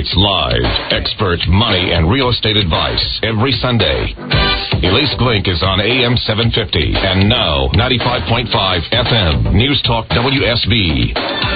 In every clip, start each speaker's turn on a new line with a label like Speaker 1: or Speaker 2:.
Speaker 1: It's live, expert money and real estate advice every Sunday. Elise Glink is on AM 750 and now 95.5 FM News Talk WSB.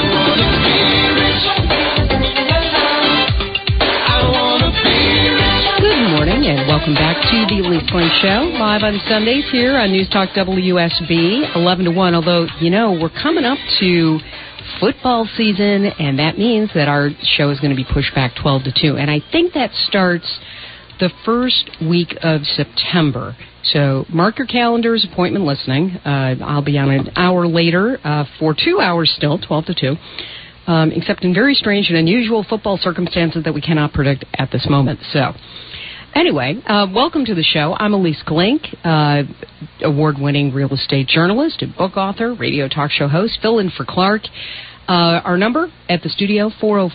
Speaker 2: Good morning and welcome back to the Elise Glink Show, live on Sundays here on News Talk WSB, 11 to 1. Although, you know, we're coming up to football season, and that means that our show is going to be pushed back 12 to 2. And I think that starts the first week of September. So mark your calendars, appointment listening. I'll be on an hour later for 2 hours still, 12 to 2, except in very strange and unusual football circumstances that we cannot predict at this moment. So anyway, welcome to the show. I'm Elise Glink, award-winning real estate journalist and book author, radio talk show host, fill in for Clark. Our number at the studio,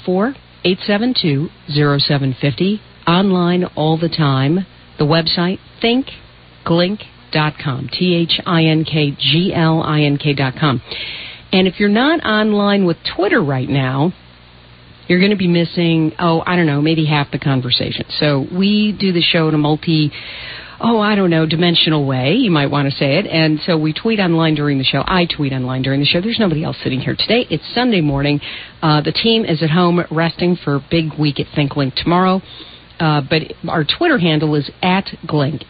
Speaker 2: 404-872-0750. Online all the time. The website, thinkglink.com, thinkglink.com. And if you're not online with Twitter right now, you're going to be missing, maybe half the conversation. So we do the show in a dimensional way, you might want to say it. And so we tweet online during the show. I tweet online during the show. There's nobody else sitting here today. It's Sunday morning. The team is at home resting for big week at ThinkLink tomorrow. But our Twitter handle is @Glink,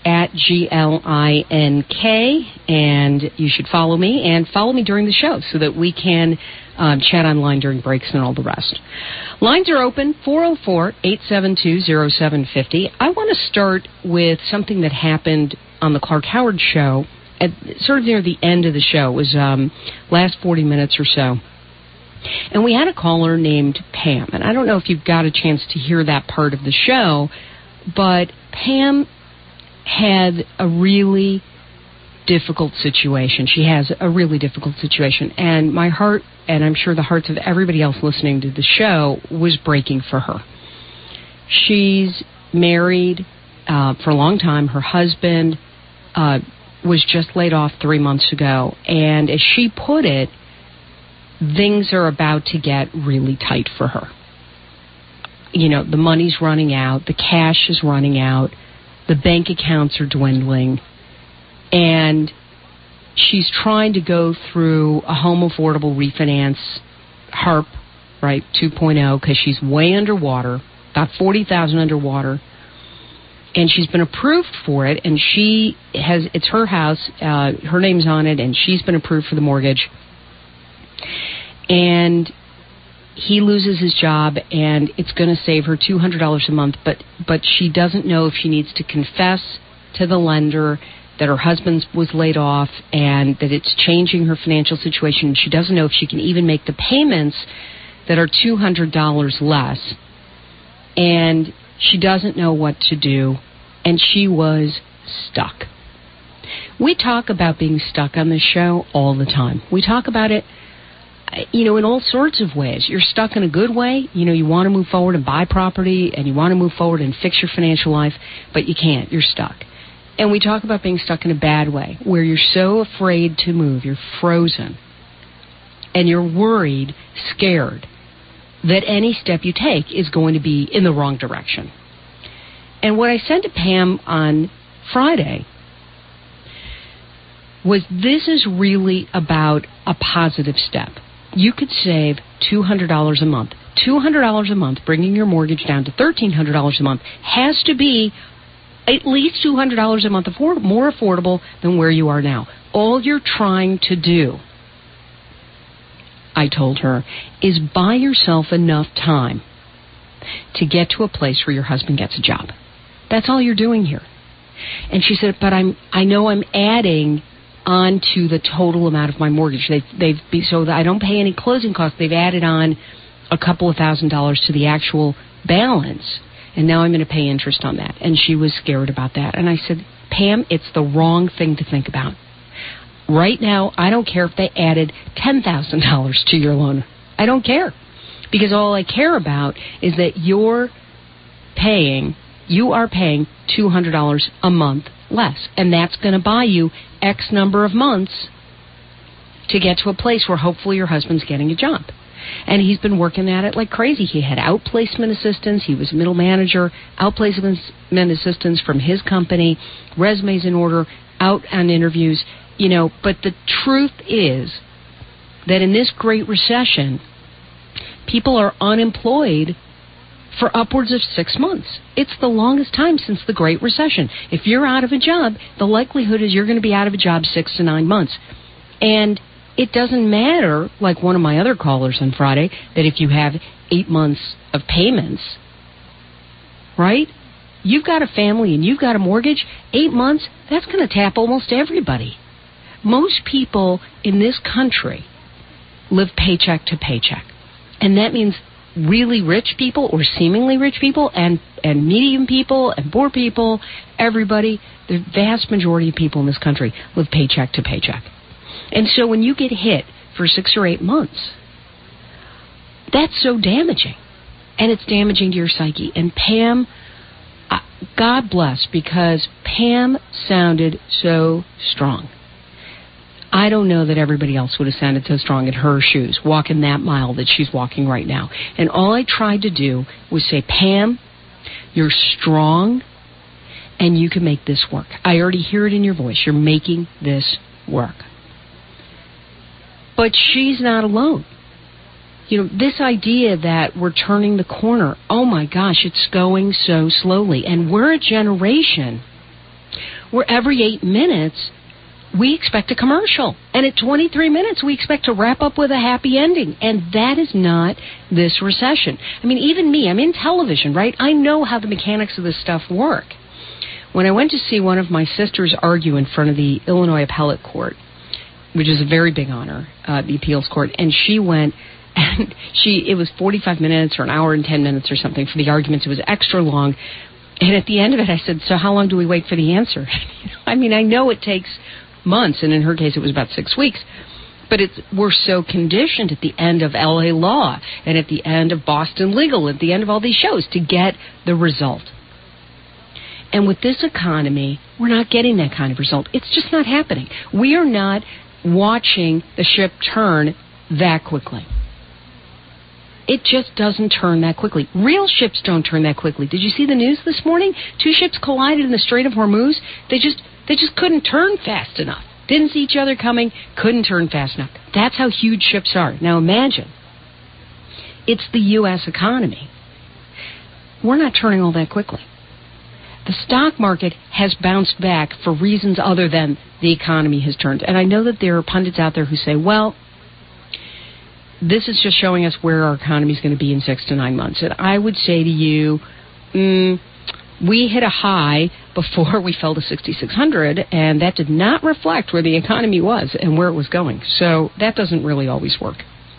Speaker 2: @GLINK, and you should follow me and follow me during the show so that we can chat online during breaks and all the rest. Lines are open, 404-872-0750. I want to start with something that happened on the Clark Howard show, at sort of near the end of the show. It was last 40 minutes or so. And we had a caller named Pam, and I don't know if you've got a chance to hear that part of the show, but Pam had a really difficult situation. She has a really difficult situation, and my heart, and I'm sure the hearts of everybody else listening to the show, was breaking for her. She's married for a long time. Her husband was just laid off 3 months ago, and as she put it, things are about to get really tight for her. You know, the money's running out, the cash is running out, the bank accounts are dwindling, and she's trying to go through a home affordable refinance, HARP, right, 2.0, because she's way underwater, about $40,000 underwater, and she's been approved for it, and it's her house, her name's on it, and she's been approved for the mortgage. And he loses his job, and it's going to save her $200 a month, but she doesn't know if she needs to confess to the lender that her husband was laid off and that it's changing her financial situation. She doesn't know if she can even make the payments that are $200 less, and she doesn't know what to do, and she was stuck. We talk about being stuck on this show all the time. We talk about it, you know, in all sorts of ways. You're stuck in a good way. You know, you want to move forward and buy property, and you want to move forward and fix your financial life, but you can't. You're stuck. And we talk about being stuck in a bad way, where you're so afraid to move, you're frozen, and you're worried, scared, that any step you take is going to be in the wrong direction. And what I said to Pam on Friday was, this is really about a positive step. You could save $200 a month. $200 a month, bringing your mortgage down to $1,300 a month, has to be at least $200 a month more affordable than where you are now. All you're trying to do, I told her, is buy yourself enough time to get to a place where your husband gets a job. That's all you're doing here. And she said, but I know I'm adding onto the total amount of my mortgage. So that I don't pay any closing costs. They've added on a couple of $1,000s to the actual balance, and now I'm going to pay interest on that. And she was scared about that. And I said, Pam, it's the wrong thing to think about. Right now, I don't care if they added $10,000 to your loan. I don't care, because all I care about is that you are paying $200 a month less, and that's going to buy you X number of months to get to a place where hopefully your husband's getting a job. And he's been working at it like crazy. He had outplacement assistants. He was middle manager, outplacement assistants from his company, resumes in order, out on interviews, But the truth is that in this Great Recession, people are unemployed for upwards of 6 months. It's the longest time since the Great Recession. If you're out of a job, the likelihood is you're going to be out of a job 6 to 9 months. And it doesn't matter, like one of my other callers on Friday, that if you have 8 months of payments, right? You've got a family and you've got a mortgage, 8 months, that's going to tap almost everybody. Most people in this country live paycheck to paycheck. And that means really rich people or seemingly rich people and medium people and poor people, everybody, the vast majority of people in this country live paycheck to paycheck. And so when you get hit for 6 or 8 months, that's so damaging. And it's damaging to your psyche. And Pam, God bless, because Pam sounded so strong. I don't know that everybody else would have sounded so strong in her shoes, walking that mile that she's walking right now. And all I tried to do was say, Pam, you're strong, and you can make this work. I already hear it in your voice. You're making this work. But she's not alone. This idea that we're turning the corner, oh my gosh, it's going so slowly. And we're a generation where every 8 minutes, we expect a commercial. And at 23 minutes, we expect to wrap up with a happy ending. And that is not this recession. I mean, even me, I'm in television, right? I know how the mechanics of this stuff work. When I went to see one of my sisters argue in front of the Illinois Appellate Court, which is a very big honor, the appeals court, and she went, and it was 45 minutes or an hour and 10 minutes or something for the arguments. It was extra long. And at the end of it, I said, so how long do we wait for the answer? I mean, I know it takes months, and in her case it was about 6 weeks, but we're so conditioned at the end of LA Law and at the end of Boston Legal, at the end of all these shows, to get the result. And with this economy, we're not getting that kind of result. It's just not happening. We are not watching the ship turn that quickly. It just doesn't turn that quickly. Real ships don't turn that quickly. Did you see the news this morning? 2 ships collided in the Strait of Hormuz. They just couldn't turn fast enough. Didn't see each other coming, couldn't turn fast enough. That's how huge ships are. Now imagine, it's the U.S. economy. We're not turning all that quickly. The stock market has bounced back for reasons other than the economy has turned. And I know that there are pundits out there who say, well, this is just showing us where our economy is going to be in 6 to 9 months. And I would say to you, we hit a high before we fell to 6,600, and that did not reflect where the economy was and where it was going. So that doesn't really always work.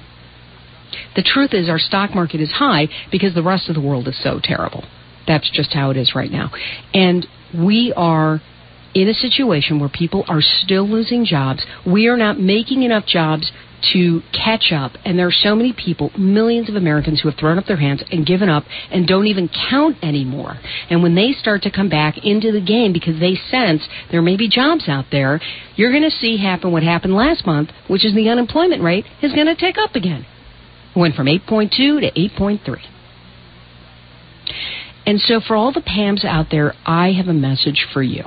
Speaker 2: The truth is our stock market is high because the rest of the world is so terrible. That's just how it is right now. And we are in a situation where people are still losing jobs. We are not making enough jobs to catch up, and there are so many people, millions of Americans, who have thrown up their hands and given up and don't even count anymore. And when they start to come back into the game because they sense there may be jobs out there, you're going to see happen what happened last month, which is the unemployment rate is going to tick up again. It went from 8.2 to 8.3. And so for all the Pams out there, I have a message for you.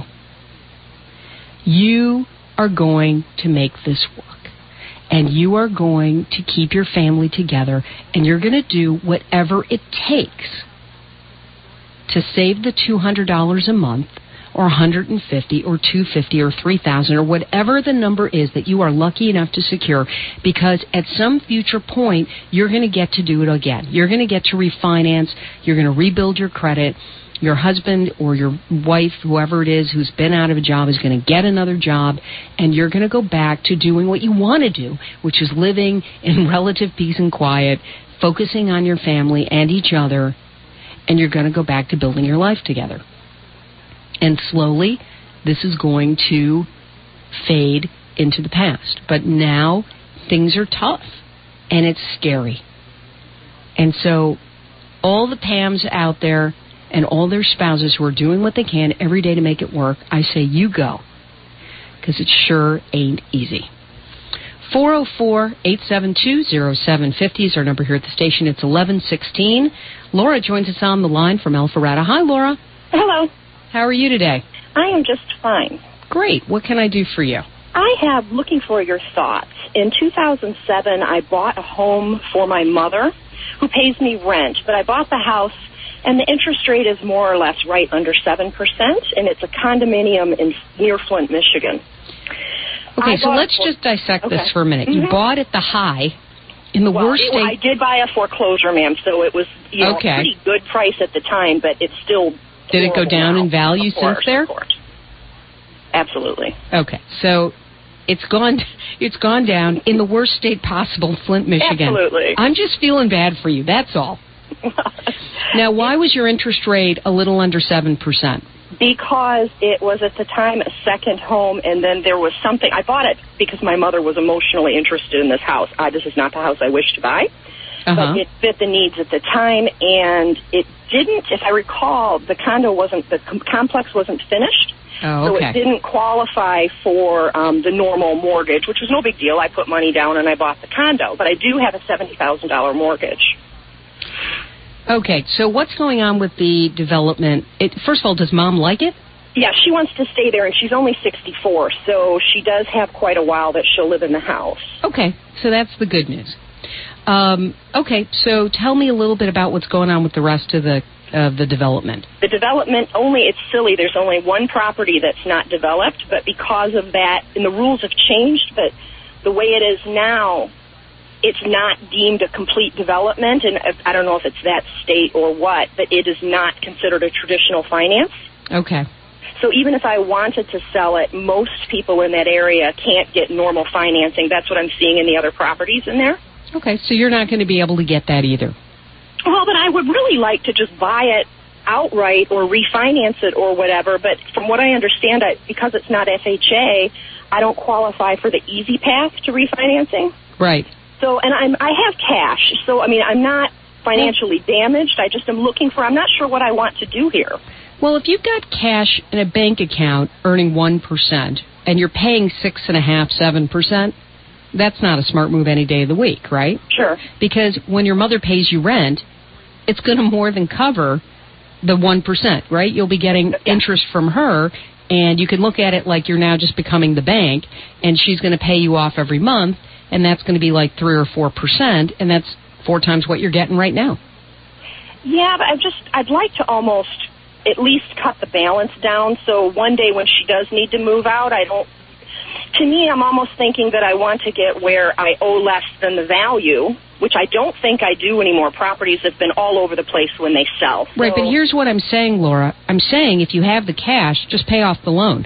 Speaker 2: You are going to make this work. And you are going to keep your family together, and you're going to do whatever it takes to save the $200 a month, or $150, or $250, or $3,000, or whatever the number is that you are lucky enough to secure, because at some future point, you're going to get to do it again. You're going to get to refinance. You're going to rebuild your credit. Your husband or your wife, whoever it is who's been out of a job, is going to get another job, and you're going to go back to doing what you want to do, which is living in relative peace and quiet, focusing on your family and each other, and you're going to go back to building your life together. And slowly, this is going to fade into the past. But now, things are tough, and it's scary. And so, all the Pams out there, and all their spouses who are doing what they can every day to make it work, I say you go, because it sure ain't easy. 404-872-0750 is our number here at the station. It's 1116. Laura joins us on the line from Alpharetta. Hi, Laura.
Speaker 3: Hello.
Speaker 2: How are you today?
Speaker 3: I am just fine.
Speaker 2: Great. What can I do for you?
Speaker 3: I have looking for your thoughts. In 2007, I bought a home for my mother, who pays me rent, but I bought the house, and the interest rate is more or less right under 7%, and it's a condominium near Flint, Michigan.
Speaker 2: Okay, so let's just dissect this for a minute. You bought at the high, in the worst state.
Speaker 3: I did buy a foreclosure, ma'am, so it was a pretty good price at the time, but it's still
Speaker 2: Did it go down in value since there?
Speaker 3: Absolutely.
Speaker 2: Okay, so it's gone down in the worst state possible, Flint, Michigan.
Speaker 3: Absolutely.
Speaker 2: I'm just feeling bad for you, that's all. Now, why was your interest rate a little under 7%?
Speaker 3: Because it was at the time a second home, and then there was something. I bought it because my mother was emotionally interested in this house. This is not the house I wished to buy, but it fit the needs at the time, and it didn't. If I recall, the complex wasn't finished, so it didn't qualify for the normal mortgage, which was no big deal. I put money down and I bought the condo, but I do have a $70,000 mortgage.
Speaker 2: Okay, so what's going on with the development? First of all, does Mom like it?
Speaker 3: Yeah, she wants to stay there, and she's only 64, so she does have quite a while that she'll live in the house.
Speaker 2: Okay, so that's the good news. Okay, so tell me a little bit about what's going on with the rest of the development. The development,
Speaker 3: it's silly. There's only one property that's not developed, but because of that, and the rules have changed, but the way it is now, it's not deemed a complete development, and I don't know if it's that state or what, but it is not considered a traditional finance.
Speaker 2: Okay.
Speaker 3: So even if I wanted to sell it, most people in that area can't get normal financing. That's what I'm seeing in the other properties in there.
Speaker 2: Okay, so you're not going to be able to get that either.
Speaker 3: Well, but I would really like to just buy it outright or refinance it or whatever, but from what I understand, because it's not FHA, I don't qualify for the easy path to refinancing.
Speaker 2: Right.
Speaker 3: So, and I have cash, so, I'm not financially damaged. I just am looking I'm not sure what I want to do here.
Speaker 2: Well, if you've got cash in a bank account earning 1% and you're paying 6.5%, 7%, that's not a smart move any day of the week, right?
Speaker 3: Sure.
Speaker 2: Because when your mother pays you rent, it's going to more than cover the 1%, right? You'll be getting interest from her, and you can look at it like you're now just becoming the bank, and she's going to pay you off every month, and that's going to be like 3 or 4%, and that's 4 times what you're getting right now.
Speaker 3: Yeah, but I'd like to almost at least cut the balance down, so one day when she does need to move out, to me, I'm almost thinking that I want to get where I owe less than the value, which I don't think I do anymore. Properties have been all over the place when they sell. So.
Speaker 2: Right, but here's what I'm saying, Laura. I'm saying if you have the cash, just pay off the loan.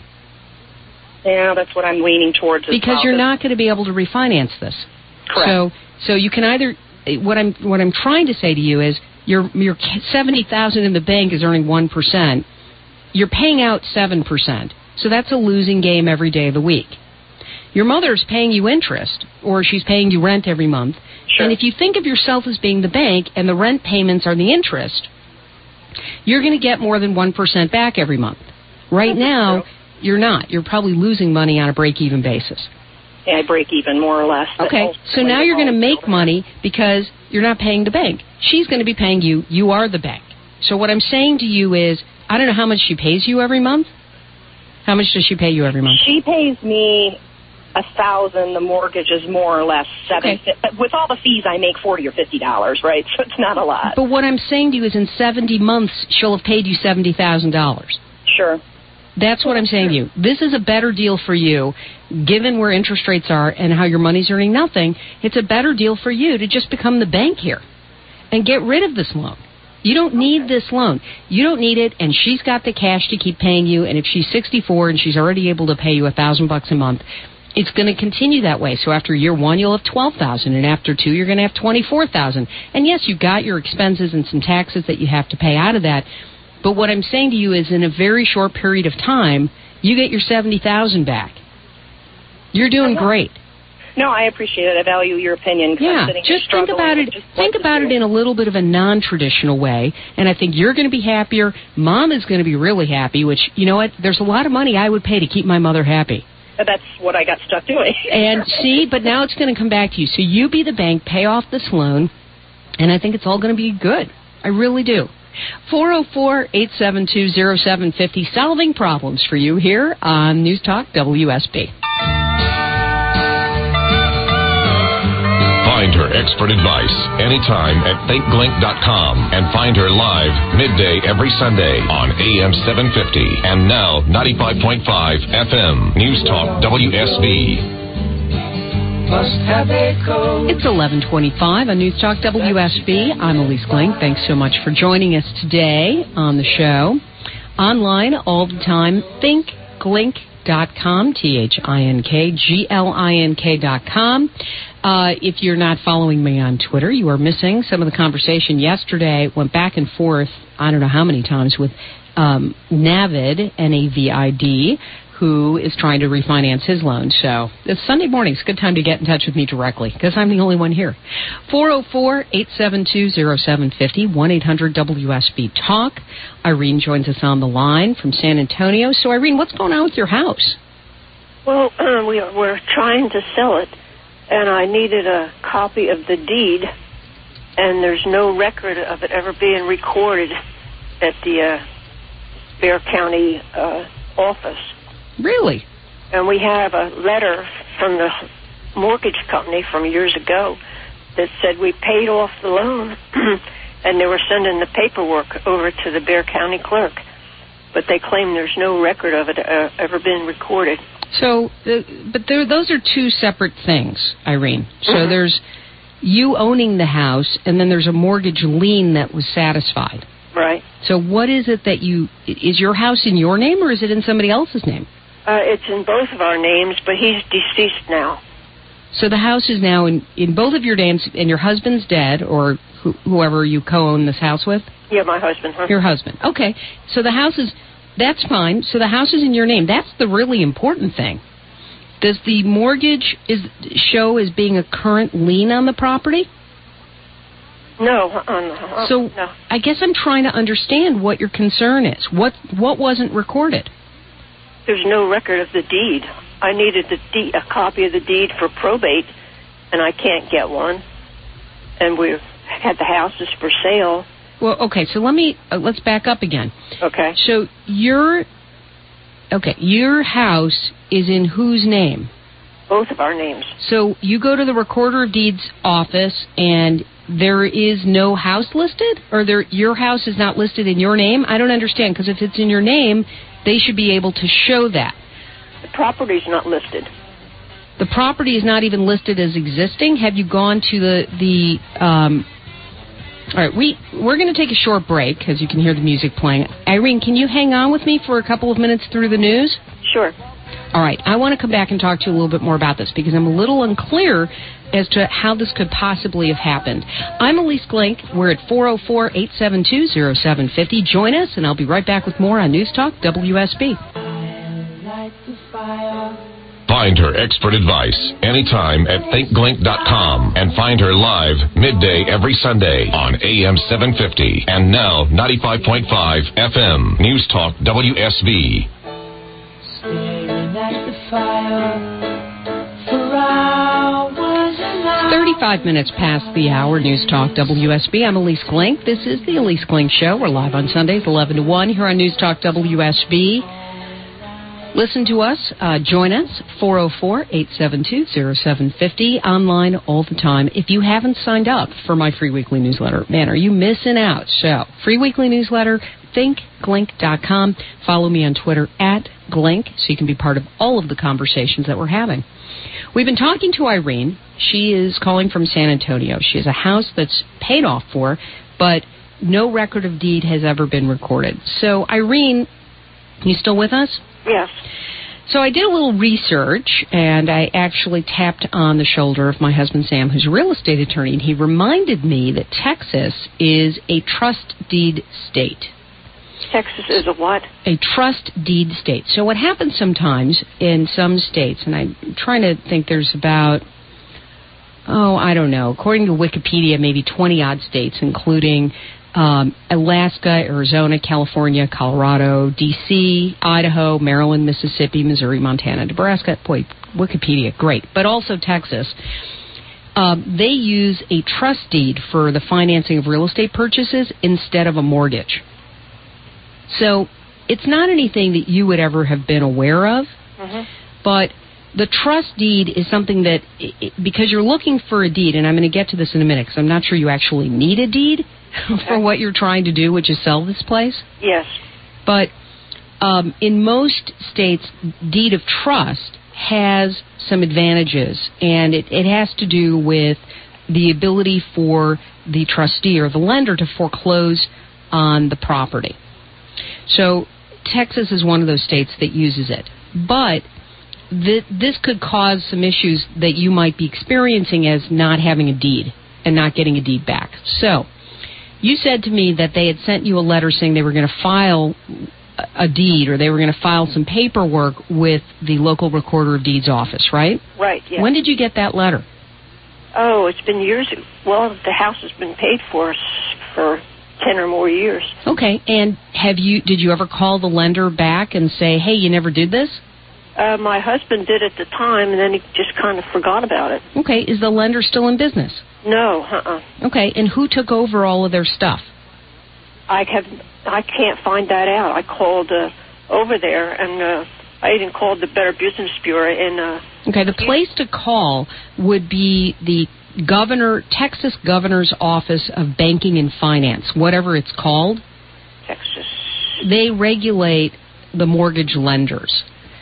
Speaker 3: Yeah, that's what I'm leaning towards.
Speaker 2: Because you're not going to be able to refinance this.
Speaker 3: Correct.
Speaker 2: So you can either. What I'm trying to say to you is your $70,000 in the bank is earning 1%. You're paying out 7%. So that's a losing game every day of the week. Your mother's paying you interest, or she's paying you rent every month.
Speaker 3: Sure.
Speaker 2: And if you think of yourself as being the bank and the rent payments are the interest, you're going to get more than 1% back every month. Right now, you're not. You're probably losing money on a break-even basis.
Speaker 3: Yeah, I break even more or less.
Speaker 2: Okay, so now you're going to make money because you're not paying the bank. She's going to be paying you. You are the bank. So what I'm saying to you is, I don't know how much she pays you every month. How much does she pay you every month?
Speaker 3: She pays me $1,000. The mortgage is more or less $7. Okay. With all the fees, I make $40 or $50, right? So it's not a lot.
Speaker 2: But what I'm saying to you is, in 70 months, she'll have paid you $70,000.
Speaker 3: Sure.
Speaker 2: That's what I'm saying to you. This is a better deal for you, given where interest rates are and how your money's earning nothing. It's a better deal for you to just become the bank here and get rid of this loan. You don't need this loan. You don't need it, and she's got the cash to keep paying you, and if she's 64 and she's already able to pay you $1,000 a month, it's going to continue that way. So after year 1, you'll have $12,000, and after 2, you're going to have $24,000. And yes, you've got your expenses and some taxes that you have to pay out of that. But what I'm saying to you is, in a very short period of time, you get your $70,000 back. You're doing great.
Speaker 3: No, I appreciate it. I value your opinion.
Speaker 2: Yeah, just think about it. Think about it in a little bit of a non-traditional way, and I think you're going to be happier. Mom is going to be really happy. Which, you know what? There's a lot of money I would pay to keep my mother happy.
Speaker 3: That's what I got stuck doing.
Speaker 2: And see, but now it's going to come back to you. So you be the bank, pay off this loan, and I think it's all going to be good. I really do. 404-872-0750, solving problems for you here on News Talk WSB.
Speaker 1: Find her expert advice anytime at thinkglink.com and find her live midday every Sunday on AM 750 and now 95.5 FM News Talk WSB.
Speaker 2: It's 11:25 on News Talk WSB. I'm Elise Glink. Thanks so much for joining us today on the show. Online all the time, thinkglink.com, thinkglink.com. If you're not following me on Twitter, you are missing some of the conversation yesterday. Went back and forth, I don't know how many times, with Navid, N-A-V-I-D, who is trying to refinance his loan. So it's Sunday morning. It's a good time to get in touch with me directly because I'm the only one here. 404-872-0750, 1-800-WSB-TALK. Irene joins us on the line from San Antonio. So, Irene, what's going on with your house?
Speaker 4: Well, we're trying to sell it, and I needed a copy of the deed, and there's no record of it ever being recorded at the Bexar County office.
Speaker 2: Really?
Speaker 4: And we have a letter from the mortgage company from years ago that said we paid off the loan, and they were sending the paperwork over to the Bexar County clerk. But they claim there's no record of it ever been recorded.
Speaker 2: So, those are two separate things, Irene. So there's you owning the house, and then there's a mortgage lien that was satisfied.
Speaker 4: Right.
Speaker 2: So what is it that is your house in your name, or is it in somebody else's name?
Speaker 4: It's in both of our names, but he's deceased now.
Speaker 2: So the house is now in both of your names, and your husband's dead, or whoever you co-own this house with?
Speaker 4: Yeah, my husband. Huh?
Speaker 2: Your husband. Okay. So the house is, that's fine. So the house is in your name. That's the really important thing. Does the mortgage show as being a current lien on the property?
Speaker 4: No.
Speaker 2: So
Speaker 4: no.
Speaker 2: I guess I'm trying to understand what your concern is. What wasn't recorded?
Speaker 4: There's no record of the deed. I needed a copy of the deed for probate, and I can't get one. And we had the houses for sale.
Speaker 2: Well, okay, so let's back up again.
Speaker 4: Okay.
Speaker 2: So your house is in whose name?
Speaker 4: Both of our names.
Speaker 2: So you go to the Recorder of Deeds office, and there is no house listed? Or your house is not listed in your name? I don't understand, because if it's in your name, they should be able to show that.
Speaker 4: The property's not listed.
Speaker 2: The property is not even listed as existing? Have you gone to the all right, we're going to take a short break, because you can hear the music playing. Irene, can you hang on with me for a couple of minutes through the news?
Speaker 4: Sure.
Speaker 2: All right, I want to come back and talk to you a little bit more about this, because I'm a little unclear as to how this could possibly have happened. I'm Elise Glink. We're at 404-872-0750. Join us, and I'll be right back with more on News Talk WSB.
Speaker 1: Find her expert advice anytime at thinkglink.com and find her live midday every Sunday on AM 750 and now 95.5 FM News Talk WSB.
Speaker 5: Staring at the fire for hours and hours.
Speaker 2: 35 minutes past the hour, News Talk WSB. I'm Elise Glink. This is the Elise Glink Show. We're live on Sundays, 11 to 1, here on News Talk WSB. Listen to us. Join us, 404-872-0750, online all the time. If you haven't signed up for my free weekly newsletter, man, are you missing out? So, free weekly newsletter, thinkglink.com. Follow me on Twitter, @Glink, so you can be part of all of the conversations that we're having. We've been talking to Irene. She is calling from San Antonio. She has a house that's paid off for, but no record of deed has ever been recorded. So, Irene, you still with us?
Speaker 4: Yes.
Speaker 2: So I did a little research, and I actually tapped on the shoulder of my husband, Sam, who's a real estate attorney, and he reminded me that Texas is a trust deed state.
Speaker 4: Texas is a what?
Speaker 2: A trust deed state. So what happens sometimes in some states, and I'm trying to think, there's about I don't know, according to Wikipedia, maybe 20-odd states, including Alaska, Arizona, California, Colorado, D.C., Idaho, Maryland, Mississippi, Missouri, Montana, Nebraska. Boy, Wikipedia, great. But also Texas. They use a trust deed for the financing of real estate purchases instead of a mortgage. So it's not anything that you would ever have been aware of, but the trust deed is something that, because you're looking for a deed, and I'm going to get to this in a minute because I'm not sure you actually need a deed for what you're trying to do, which is sell this place.
Speaker 4: Yes.
Speaker 2: But in most states, deed of trust has some advantages, and it has to do with the ability for the trustee or the lender to foreclose on the property. So Texas is one of those states that uses it. But this could cause some issues that you might be experiencing as not having a deed and not getting a deed back. So you said to me that they had sent you a letter saying they were going to file a deed, or they were going to file some paperwork with the local recorder of deeds office, right?
Speaker 4: Right, yes.
Speaker 2: When did you get that letter?
Speaker 4: Oh, it's been years. Well, the house has been paid for 10 or more years.
Speaker 2: Okay, and did you ever call the lender back and say, hey, you never did this?
Speaker 4: My husband did at the time, and then he just kind of forgot about it.
Speaker 2: Okay, is the lender still in business?
Speaker 4: No,
Speaker 2: Okay, and who took over all of their stuff?
Speaker 4: I can't find that out. I called over there, and I even called the Better Business Bureau.
Speaker 2: Okay, the place to call would be the Texas Governor's Office of Banking and Finance, whatever it's called.
Speaker 4: Texas.
Speaker 2: They regulate the mortgage lenders.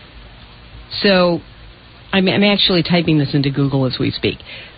Speaker 2: So I'm actually typing this into Google as we speak.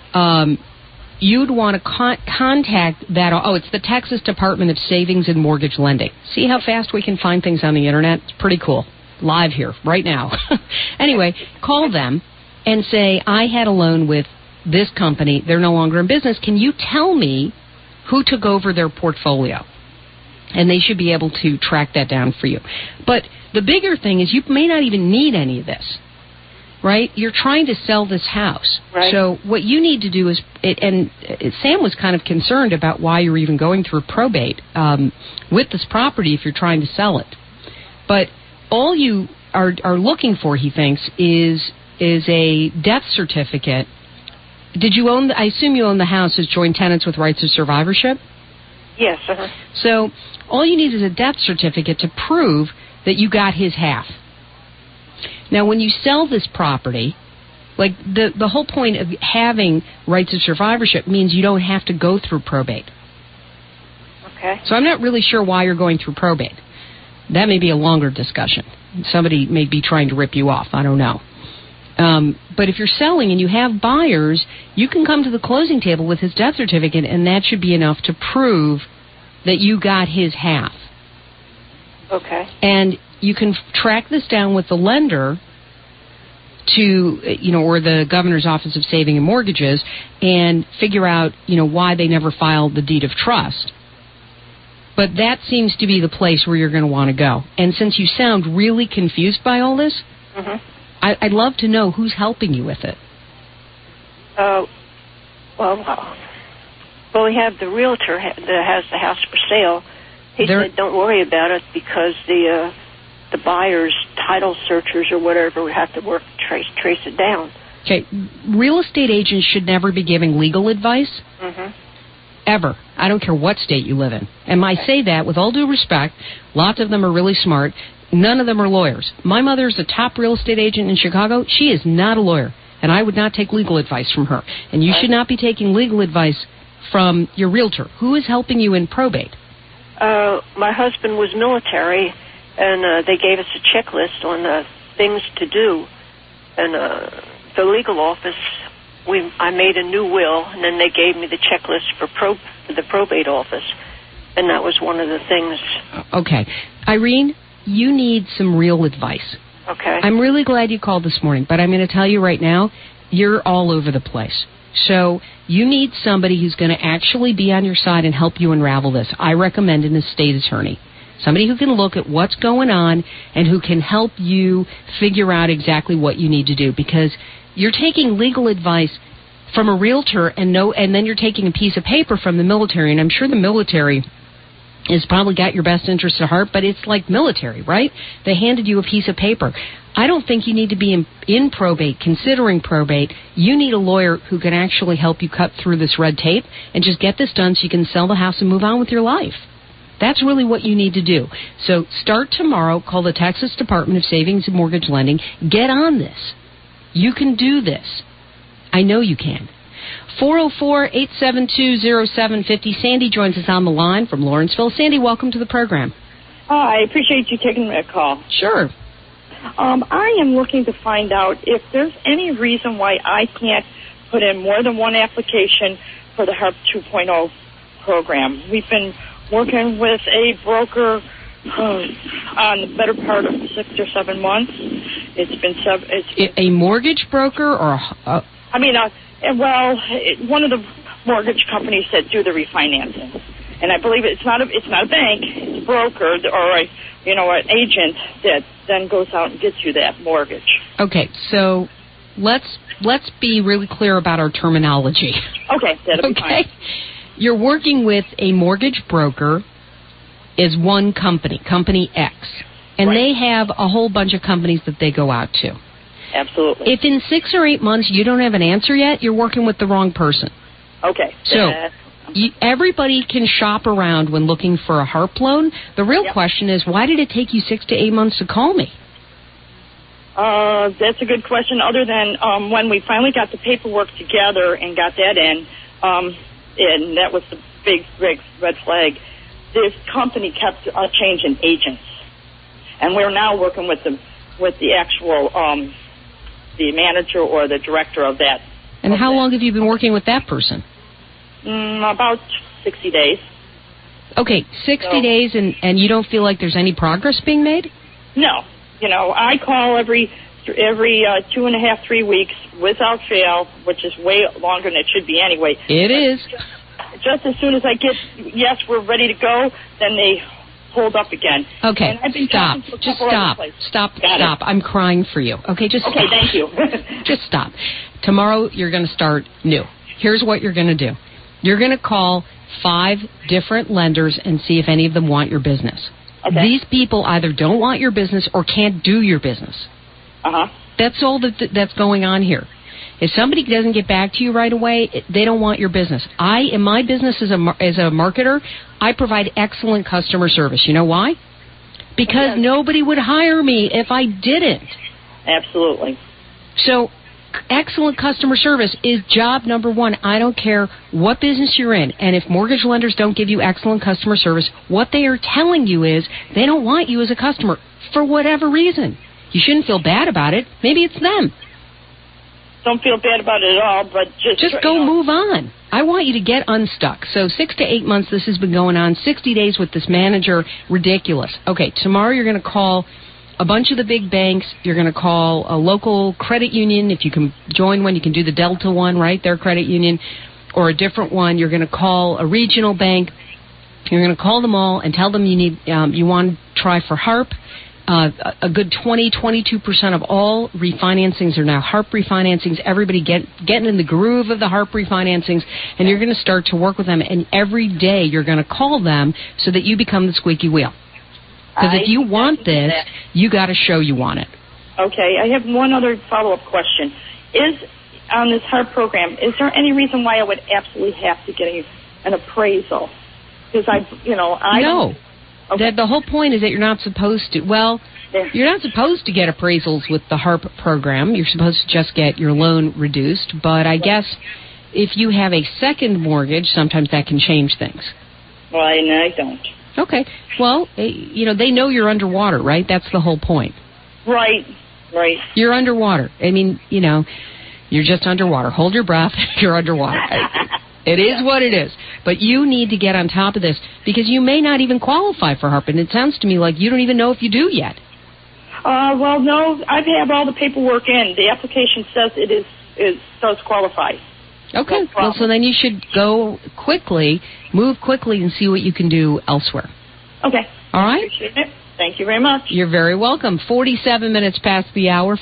Speaker 2: You'd want to contact that. Oh, it's the Texas Department of Savings and Mortgage Lending. See how fast we can find things on the Internet? It's pretty cool. Live here, right now. Anyway, call them and say, I had a loan with this company. They're no longer in business. Can you tell me who took over their portfolio? And they should be able to track that down for you. But the bigger thing is you may not even need any of this. Right? You're trying to sell this house.
Speaker 4: Right.
Speaker 2: So what you need to do is, Sam was kind of concerned about why you're even going through probate with this property if you're trying to sell it. But all you are looking for, he thinks, is a death certificate. Did you own? I assume you own the house as joint tenants with rights of survivorship?
Speaker 4: Yes.
Speaker 2: So all you need is a death certificate to prove that you got his half. Now, when you sell this property, like the whole point of having rights of survivorship means you don't have to go through probate.
Speaker 4: Okay.
Speaker 2: So I'm not really sure why you're going through probate. That may be a longer discussion. Somebody may be trying to rip you off. I don't know. But if you're selling and you have buyers, you can come to the closing table with his death certificate, and that should be enough to prove that you got his half.
Speaker 4: Okay.
Speaker 2: And you can track this down with the lender or the Governor's Office of Saving and Mortgages and figure out, why they never filed the deed of trust. But that seems to be the place where you're going to want to go. And since you sound really confused by all this, I'd love to know who's helping you with it.
Speaker 4: Well, we have the realtor that has the house for sale. He said, don't worry about it because the buyer's title searchers or whatever would have to trace it down.
Speaker 2: Okay, real estate agents should never be giving legal advice. Ever. I don't care what state you live in. And I say that with all due respect. Lots of them are really smart. None of them are lawyers. My mother is a top real estate agent in Chicago. She is not a lawyer, and I would not take legal advice from her. And you should not be taking legal advice from your realtor. Who is helping you in probate?
Speaker 4: My husband was military, and they gave us a checklist on things to do. And the legal office, I made a new will, and then they gave me the checklist for the probate office, and that was one of the things. Okay.
Speaker 2: Irene, you need some real advice.
Speaker 4: Okay.
Speaker 2: I'm really glad you called this morning, but I'm going to tell you right now, you're all over the place. So you need somebody who's going to actually be on your side and help you unravel this. I recommend an estate attorney. Somebody who can look at what's going on and who can help you figure out exactly what you need to do, because you're taking legal advice from a realtor and then you're taking a piece of paper from the military, and I'm sure the military has probably got your best interest at heart, but it's like military, right? They handed you a piece of paper. I don't think you need to be in probate, considering probate. You need a lawyer who can actually help you cut through this red tape and just get this done so you can sell the house and move on with your life. That's really what you need to do. So start tomorrow. Call the Texas Department of Savings and Mortgage Lending. Get on this. You can do this. I know you can. 404-872-0750. Sandy joins us on the line from Lawrenceville. Sandy, welcome to the program.
Speaker 3: I appreciate you taking my call.
Speaker 2: Sure.
Speaker 3: I am looking to find out if there's any reason why I can't put in more than one application for the HARP 2.0 program. We've been working with a broker on the better part of 6 or 7 months. It's been
Speaker 2: a mortgage broker or
Speaker 3: one of the mortgage companies that do the refinancing, and I believe it's not a bank, it's a broker or an agent that then goes out and gets you that mortgage.
Speaker 2: Okay, so let's be really clear about our terminology.
Speaker 3: Okay, that'll be fine.
Speaker 2: You're working with a mortgage broker is one company, Company X, and They have a whole bunch of companies that they go out to.
Speaker 3: Absolutely.
Speaker 2: If in 6 or 8 months you don't have an answer yet, you're working with the wrong person.
Speaker 3: Okay.
Speaker 2: So everybody can shop around when looking for a HARP loan. The real question is, why did it take you 6 to 8 months to call me?
Speaker 3: That's a good question. Other than when we finally got the paperwork together and got that in, and that was the big red flag, this company kept changing agents. And we're now working with the actual the manager or the director of that.
Speaker 2: And how long have you been working with that person?
Speaker 3: About 60 days.
Speaker 2: Okay, 60 days, and you don't feel like there's any progress being made?
Speaker 3: No. I call every 2.5, 3 weeks without fail, which is way longer than it should be anyway.
Speaker 2: It is.
Speaker 3: Just as soon as I get, yes, we're ready to go, then they hold up again.
Speaker 2: Okay, stop. Just stop. Stop. I'm crying for you. Okay, just stop.
Speaker 3: Okay, thank you.
Speaker 2: Just stop. Tomorrow you're going to start new. Here's what you're going to do. You're going to call 5 different lenders and see if any of them want your business. Okay. These people either don't want your business or can't do your business.
Speaker 3: Uh-huh.
Speaker 2: That's all that's going on here. If somebody doesn't get back to you right away, they don't want your business. In my business as a marketer, I provide excellent customer service. You know why? Because nobody would hire me if I didn't.
Speaker 3: Absolutely.
Speaker 2: So excellent customer service is job number one. I don't care what business you're in. And if mortgage lenders don't give you excellent customer service, what they are telling you is they don't want you as a customer for whatever reason. You shouldn't feel bad about it. Maybe it's them.
Speaker 3: Don't feel bad about it at all, but just
Speaker 2: go move on. I want you to get unstuck. So 6 to 8 months this has been going on. 60 days with this manager, ridiculous. Okay, tomorrow you're going to call a bunch of the big banks. You're going to call a local credit union. If you can join one, you can do the Delta one, right? Their credit union, or a different one. You're going to call a regional bank. You're going to call them all and tell them you want to try for HARP. A good 22% of all refinancings are now HARP refinancings. Everybody getting in the groove of the HARP refinancings, and you're going to start to work with them. And every day you're going to call them so that you become the squeaky wheel. Because if you want this, you got to show you want it.
Speaker 3: Okay, I have one other follow-up question. On this HARP program, is there any reason why I would absolutely have to get an appraisal? Because
Speaker 2: No. Okay. The whole point is that you're not supposed to. Well, you're not supposed to get appraisals with the HARP program. You're supposed to just get your loan reduced. But I guess if you have a second mortgage, sometimes that can change things.
Speaker 3: Well, I don't.
Speaker 2: Okay. Well, they know you're underwater, right? That's the whole point.
Speaker 3: Right.
Speaker 2: You're underwater. I mean, you're just underwater. Hold your breath. You're underwater. It is what it is. But you need to get on top of this because you may not even qualify for HARP. And it sounds to me like you don't even know if you do yet.
Speaker 3: Well, no. I have all the paperwork in. The application says it does qualify.
Speaker 2: Okay. Well, so then you should move quickly, and see what you can do elsewhere.
Speaker 3: Okay.
Speaker 2: All right?
Speaker 3: Appreciate it. Thank you very much.
Speaker 2: You're very welcome. 47 minutes past the hour,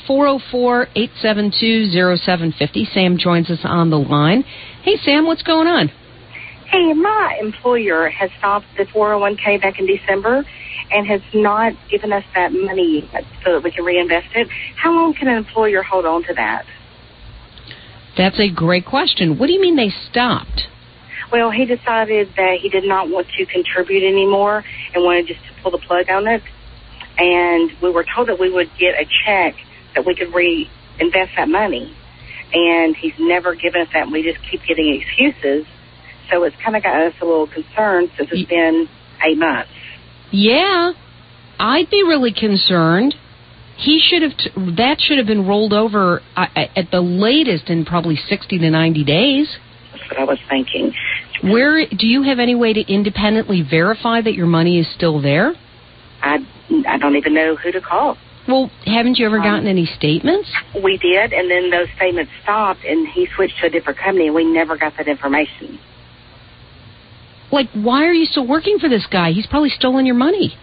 Speaker 2: 404-872-0750. Sam joins us on the line. Hey, Sam, what's going on?
Speaker 6: Hey, my employer has stopped the 401k back in December and has not given us that money so that we can reinvest it. How long can an employer hold on to that?
Speaker 2: That's a great question. What do you mean they stopped?
Speaker 6: Well, he decided that he did not want to contribute anymore and wanted just to pull the plug on it. And we were told that we would get a check that we could reinvest that money. And he's never given us that, and we just keep getting excuses. So it's kind of got us a little concerned since it's been 8 months.
Speaker 2: Yeah, I'd be really concerned. He should have that should have been rolled over at the latest in probably 60 to 90 days.
Speaker 6: That's what I was thinking.
Speaker 2: Where do you have any way to independently verify that your money is still there?
Speaker 6: I don't even know who to call.
Speaker 2: Well, haven't you ever gotten any statements?
Speaker 6: We did, and then those statements stopped, and he switched to a different company, and we never got that information.
Speaker 2: Like, why are you still working for this guy? He's probably stolen your money.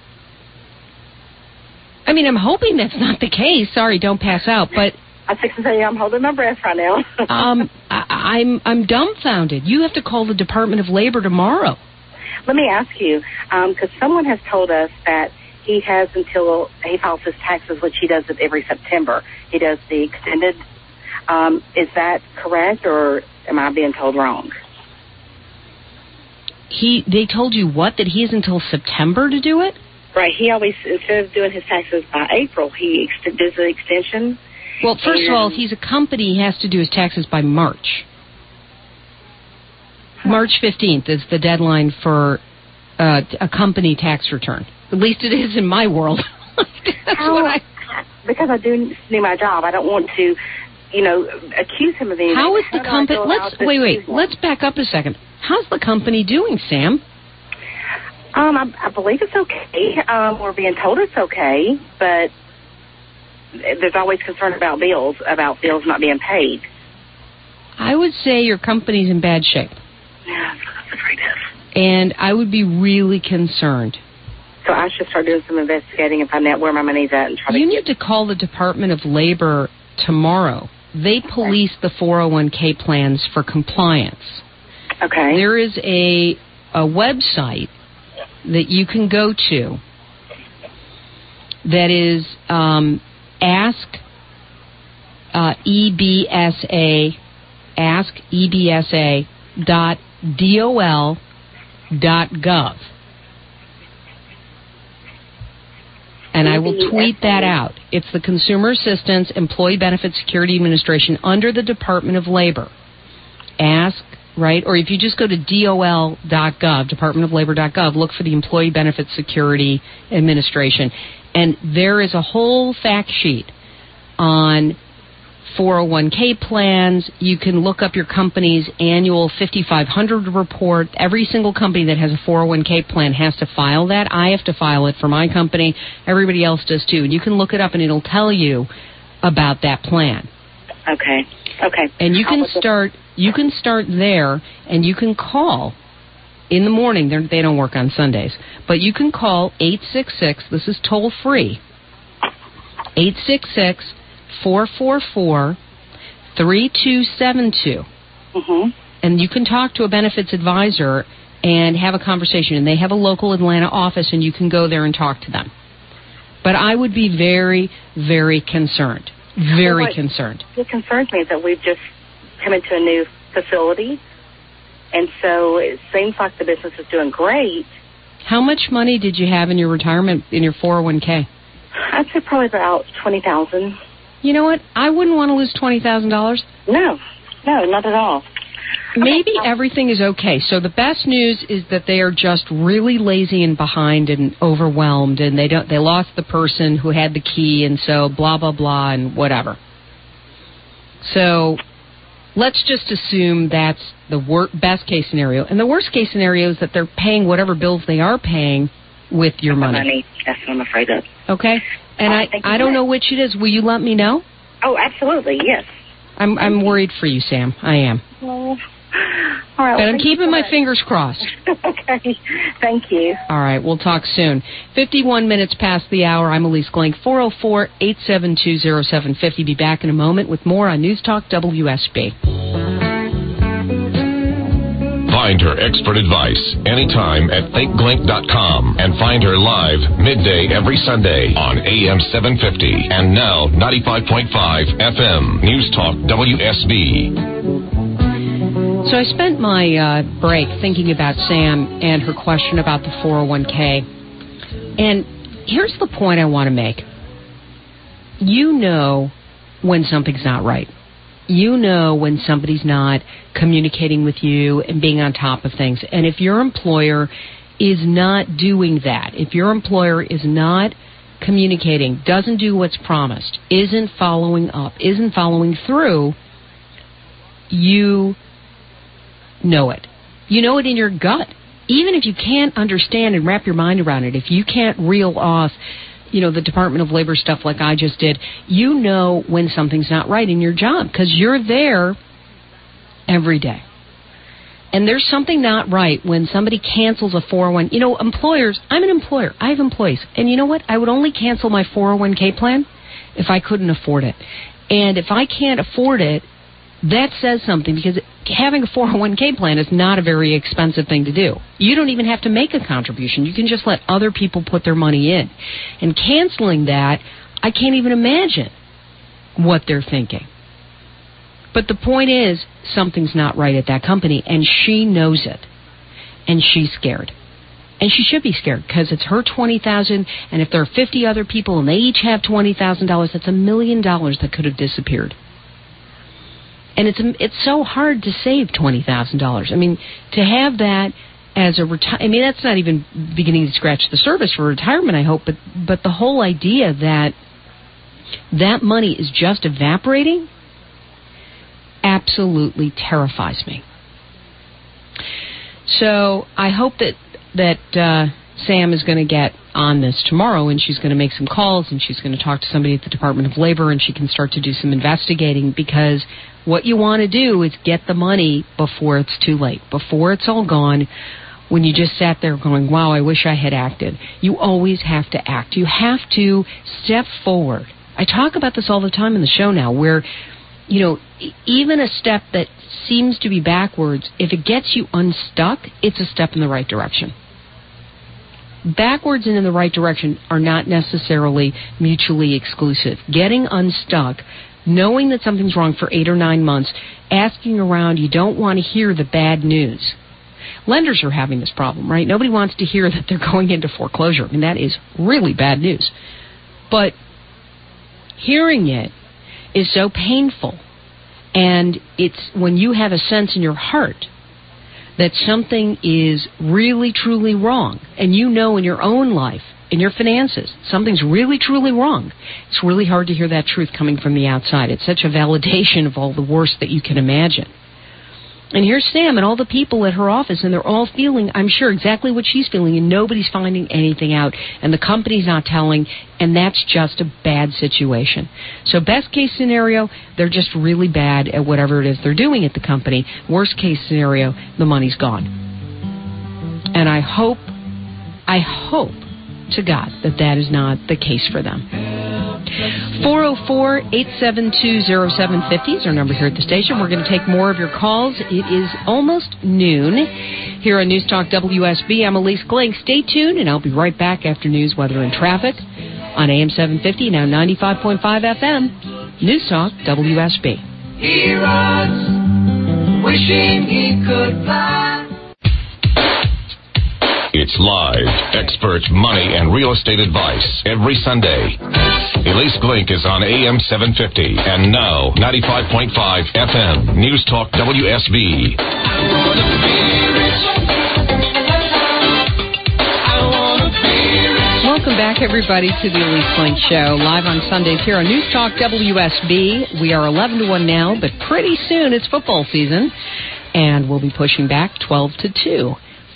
Speaker 2: I mean, I'm hoping that's not the case. Sorry, don't pass out, but
Speaker 6: I was fixing to say I'm holding my breath right now.
Speaker 2: I'm dumbfounded. You have to call the Department of Labor tomorrow.
Speaker 6: Let me ask you, because someone has told us that he has until he files his taxes, which he does it every September. He does the extended. Is that correct, or am I being told wrong?
Speaker 2: They told you what? That he has until September to do it?
Speaker 6: Right. He always, instead of doing his taxes by April, he does an extension.
Speaker 2: Well, first of all, if he's a company, he has to do his taxes by March. March 15th is the deadline for a company tax return. At least it is in my world.
Speaker 6: Because I do my job, I don't want to, accuse him of anything.
Speaker 2: How is the company? Let's back up a second. How's the company doing, Sam?
Speaker 6: I believe it's okay. We're being told it's okay, but there's always concern about bills not being paid.
Speaker 2: I would say your company's in bad shape.
Speaker 6: Yeah, that's afraid of.
Speaker 2: And I would be really concerned.
Speaker 6: So I should start doing some investigating and find out where my money's at and try to.
Speaker 2: You need to call the Department of Labor tomorrow. They police the 401k plans for compliance.
Speaker 6: Okay.
Speaker 2: There is a website that you can go to that is askebsa.dol.gov. And I will tweet that out. It's the Consumer Assistance Employee Benefit Security Administration under the Department of Labor. Ask, right? Or if you just go to dol.gov, departmentoflabor.gov, look for the Employee Benefit Security Administration. And there is a whole fact sheet on 401k plans. You can look up your company's annual 5500 report. Every single company that has a 401k plan has to file that. I have to file it for my company. Everybody else does too. And you can look it up and it'll tell you about that plan.
Speaker 6: Okay.
Speaker 2: And you can start there, and you can call in the morning. They don't work on Sundays. But you can call 866, this is toll free, 866-444-3272. And you can talk to a benefits advisor and have a conversation. And they have a local Atlanta office, and you can go there and talk to them. But I would be very, very concerned. Very concerned.
Speaker 6: What concerns me is that we've just come into a new facility, and so it seems like the business is doing great.
Speaker 2: How much money did you have in your retirement, in your 401k?
Speaker 6: I'd say probably about $20,000.
Speaker 2: You know what? I wouldn't want to lose $20,000.
Speaker 6: No, not at all.
Speaker 2: Maybe everything is okay. So the best news is that they are just really lazy and behind and overwhelmed, and they lost the person who had the key, and so blah blah blah and whatever. So let's just assume that's the best case scenario, and the worst case scenario is that they're paying whatever bills they are paying with your money.
Speaker 6: That's what I'm afraid of.
Speaker 2: Okay, and I don't know which it is. Will you let me know?
Speaker 6: Oh, absolutely, yes.
Speaker 2: I'm worried for you, Sam. I am.
Speaker 6: Well, All right.
Speaker 2: But I'm keeping my fingers crossed.
Speaker 6: Okay. Thank you.
Speaker 2: All right. We'll talk soon. 51 minutes past the hour. I'm Elise Glink. 404-872-0750. Be back in a moment with more on News Talk WSB.
Speaker 1: Find her expert advice anytime at thinkglink.com and find her live midday every Sunday on AM 750 and now 95.5 FM News Talk WSB.
Speaker 2: So I spent my break thinking about Sam and her question about the 401k. And here's the point I want to make. You know when something's not right. You know when somebody's not communicating with you and being on top of things. And if your employer is not doing that, if your employer is not communicating, doesn't do what's promised, isn't following up, isn't following through, you know it. You know it in your gut. Even if you can't understand and wrap your mind around it, if you can't reel off, the Department of Labor stuff like I just did, you know when something's not right in your job because you're there every day. And there's something not right when somebody cancels a 401. Employers, I'm an employer. I have employees. And you know what? I would only cancel my 401k plan if I couldn't afford it. And if I can't afford it, that says something because having a 401k plan is not a very expensive thing to do. You don't even have to make a contribution. You can just let other people put their money in. And canceling that, I can't even imagine what they're thinking. But the point is, something's not right at that company, and she knows it. And she's scared. And she should be scared because it's her $20,000, and if there are 50 other people and they each have $20,000, that's $1 million that could have disappeared. And it's so hard to save $20,000. I mean, to have that as a that's not even beginning to scratch the surface for retirement, I hope. But the whole idea that money is just evaporating absolutely terrifies me. So I hope that Sam is going to get on this tomorrow, and she's going to make some calls, and she's going to talk to somebody at the Department of Labor, and she can start to do some investigating, because what you want to do is get the money before it's too late, before it's all gone, when you just sat there going, wow, I wish I had acted. You always have to act. You have to step forward. I talk about this all the time in the show now, where, even a step that seems to be backwards, if it gets you unstuck, it's a step in the right direction. Backwards and in the right direction are not necessarily mutually exclusive. Getting unstuck, knowing that something's wrong for 8 or 9 months, asking around, you don't want to hear the bad news. Lenders are having this problem, right? Nobody wants to hear that they're going into foreclosure. I mean, that is really bad news. But hearing it is so painful. And it's when you have a sense in your heart that something is really, truly wrong, and you know in your own life, in your finances, something's really, truly wrong, it's really hard to hear that truth coming from the outside. It's such a validation of all the worst that you can imagine. And here's Sam and all the people at her office, and they're all feeling, I'm sure, exactly what she's feeling, and nobody's finding anything out, and the company's not telling, and that's just a bad situation. So best case scenario, they're just really bad at whatever it is they're doing at the company. Worst case scenario, the money's gone. And I hope to God that is not the case for them. 404-872-0750 is our number here at the station. We're going to take more of your calls. It is almost noon here on News Talk WSB. I'm Elise Glink. Stay tuned, and I'll be right back after news, weather, and traffic on AM 750, now 95.5 FM. News Talk WSB.
Speaker 5: He runs, wishing he could fly.
Speaker 1: It's live, expert money and real estate advice every Sunday. Elise Glink is on AM 750 and now 95.5 FM News Talk WSB.
Speaker 2: Welcome back, everybody, to the Elise Glink Show, live on Sundays here on News Talk WSB. We are 11 to 1 now, but pretty soon it's football season, and we'll be pushing back 12 to 2.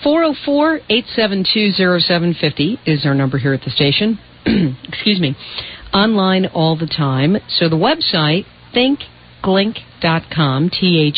Speaker 2: 404-872-0750 is our number here at the station. Excuse me. Online all the time. So the website, thinkglink.com,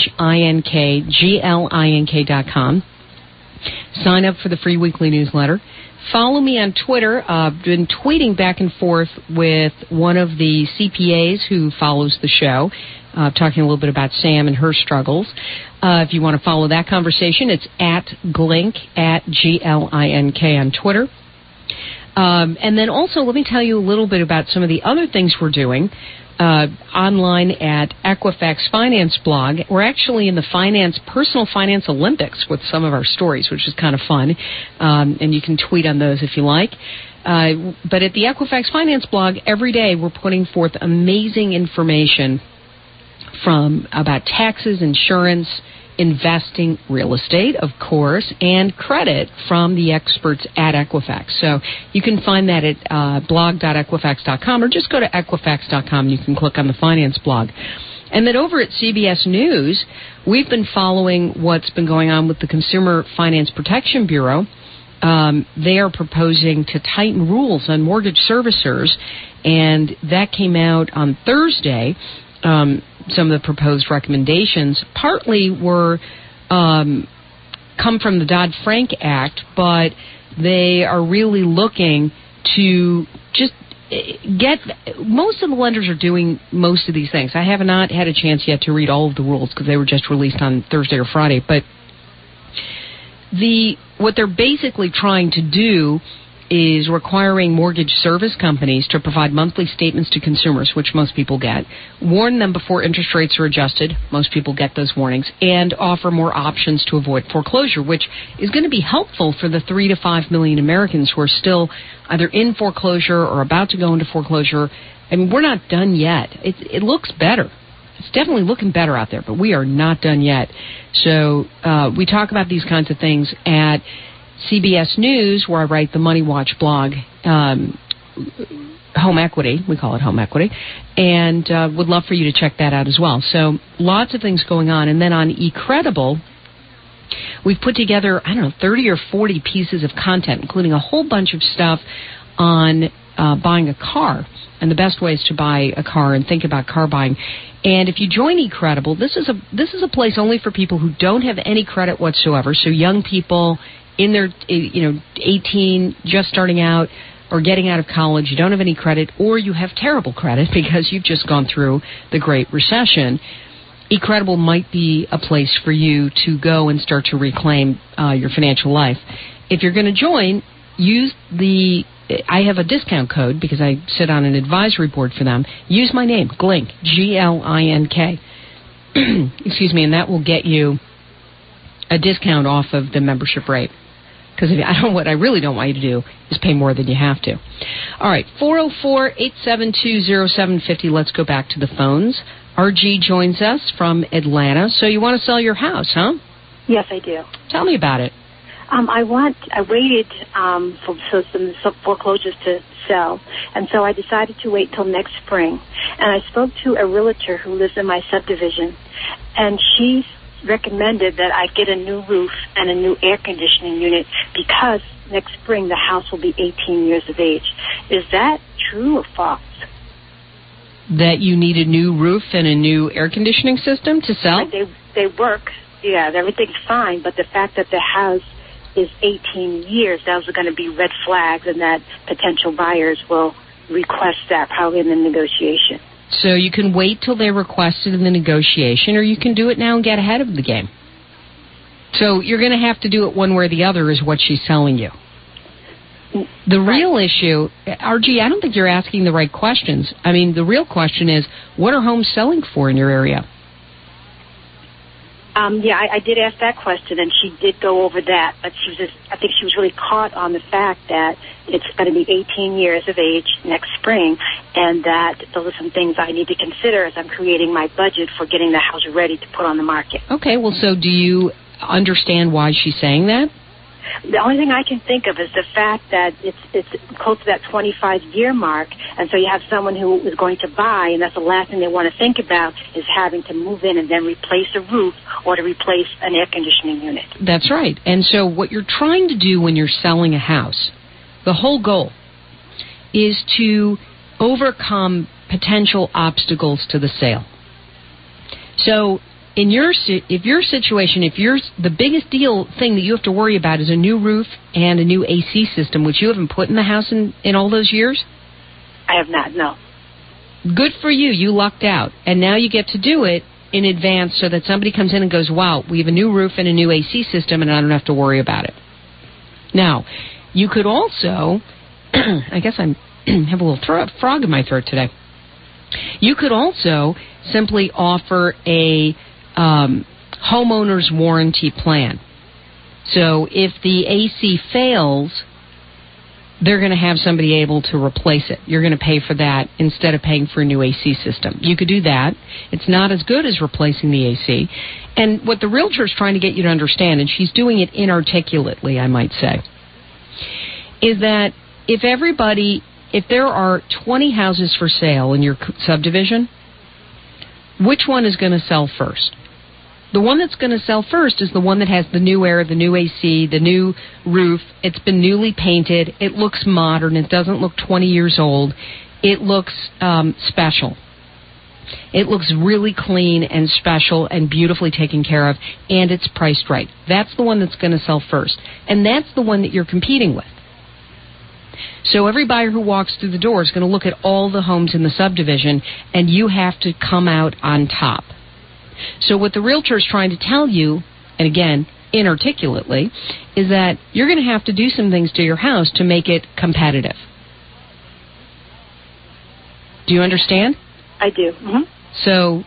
Speaker 2: thinkglink.com. Sign up for the free weekly newsletter. Follow me on Twitter. I've been tweeting back and forth with one of the CPAs who follows the show, talking a little bit about Sam and her struggles. If you want to follow that conversation, it's at Glink, at Glink on Twitter. And then also, let me tell you a little bit about some of the other things we're doing online at Equifax Finance blog. We're actually in the personal finance Olympics with some of our stories, which is kind of fun. And you can tweet on those if you like. But at the Equifax Finance blog, every day we're putting forth amazing information about taxes, insurance, investing, real estate, of course, and credit from the experts at Equifax. So you can find that at blog.equifax.com, or just go to equifax.com and you can click on the finance blog. And then over at CBS News, we've been following what's been going on with the Consumer Finance Protection Bureau. They are proposing to tighten rules on mortgage servicers, and that came out on Thursday. Some of the proposed recommendations partly were come from the Dodd-Frank Act, but they are really looking to just get... Most of the lenders are doing most of these things. I have not had a chance yet to read all of the rules because they were just released on Thursday or Friday, but what they're basically trying to do is requiring mortgage service companies to provide monthly statements to consumers, which most people get, warn them before interest rates are adjusted, most people get those warnings, and offer more options to avoid foreclosure, which is going to be helpful for the 3 to 5 million Americans who are still either in foreclosure or about to go into foreclosure. I mean, we're not done yet. It looks better. It's definitely looking better out there, but we are not done yet. So we talk about these kinds of things at CBS News, where I write the Money Watch blog, Home Equity. We call it Home Equity. And would love for you to check that out as well. So lots of things going on. And then on eCredible, we've put together, 30 or 40 pieces of content, including a whole bunch of stuff on buying a car and the best ways to buy a car and think about car buying. And if you join eCredible, this is a place only for people who don't have any credit whatsoever. So young people in their 18, just starting out or getting out of college, you don't have any credit, or you have terrible credit because you've just gone through the Great Recession. eCredible might be a place for you to go and start to reclaim your financial life. If you're going to join, I have a discount code because I sit on an advisory board for them. Use my name, Glink, Glink. Excuse me, and that will get you a discount off of the membership rate. Because what I really don't want you to do is pay more than you have to. All right, 404-872-0750. Let's go back to the phones. RG joins us from Atlanta. So you want to sell your house, huh?
Speaker 7: Yes, I do.
Speaker 2: Tell me about it.
Speaker 7: I waited for some foreclosures to sell, and so I decided to wait till next spring. And I spoke to a realtor who lives in my subdivision, and she recommended that I get a new roof and a new air conditioning unit because next spring the house will be 18 years of age. Is that true or false?
Speaker 2: That you need a new roof and a new air conditioning system to sell?
Speaker 7: They work. Yeah, everything's fine, but the fact that the house is 18 years, those are going to be red flags, and that potential buyers will request that probably in the negotiation.
Speaker 2: So you can wait till they request it in the negotiation, or you can do it now and get ahead of the game. So you're going to have to do it one way or the other is what she's selling you. The real issue, RG, I don't think you're asking the right questions. I mean, the real question is, what are homes selling for in your area?
Speaker 7: I did ask that question, and she did go over that, but I think she was really caught on the fact that it's going to be 18 years of age next spring, and that those are some things I need to consider as I'm creating my budget for getting the house ready to put on the market. Okay, well, so do you understand why she's saying that? The only thing I can think of is the fact that it's close to that 25-year mark, and so you have someone who is going to buy, and that's the last thing they want to think about is having to move in and then replace a roof or to replace an air conditioning unit. That's right. And so what you're trying to do when you're selling a house, the whole goal is to overcome potential obstacles to the sale.
Speaker 2: So if your situation, the biggest thing that you have to worry about is a new roof and a new AC system, which you haven't put in the house in all those years?
Speaker 7: I have not, no.
Speaker 2: Good for you. You lucked out. And now you get to do it in advance so that somebody comes in and goes, wow, we have a new roof and a new AC system, and I don't have to worry about it. Now, you could also, I guess I have a little frog in my throat today. You could also simply offer a homeowner's warranty plan. So if the AC fails, they're going to have somebody able to replace it. You're going to pay for that instead of paying for a new AC system. You could do that. It's not as good as replacing the AC. And what the realtor is trying to get you to understand, and she's doing it inarticulately, I might say, is that if there are 20 houses for sale in your subdivision, which one is going to sell first? The one that's going to sell first is the one that has the new air, the new AC, the new roof. It's been newly painted. It looks modern. It doesn't look 20 years old. It looks special. It looks really clean and special and beautifully taken care of, and it's priced right. That's the one that's going to sell first, and that's the one that you're competing with. So every buyer who walks through the door is going to look at all the homes in the subdivision, and you have to come out on top. So what the realtor is trying to tell you, and again, inarticulately, is that you're going to have to do some things to your house to make it competitive. Do you understand?
Speaker 7: I do. Mm-hmm.
Speaker 2: So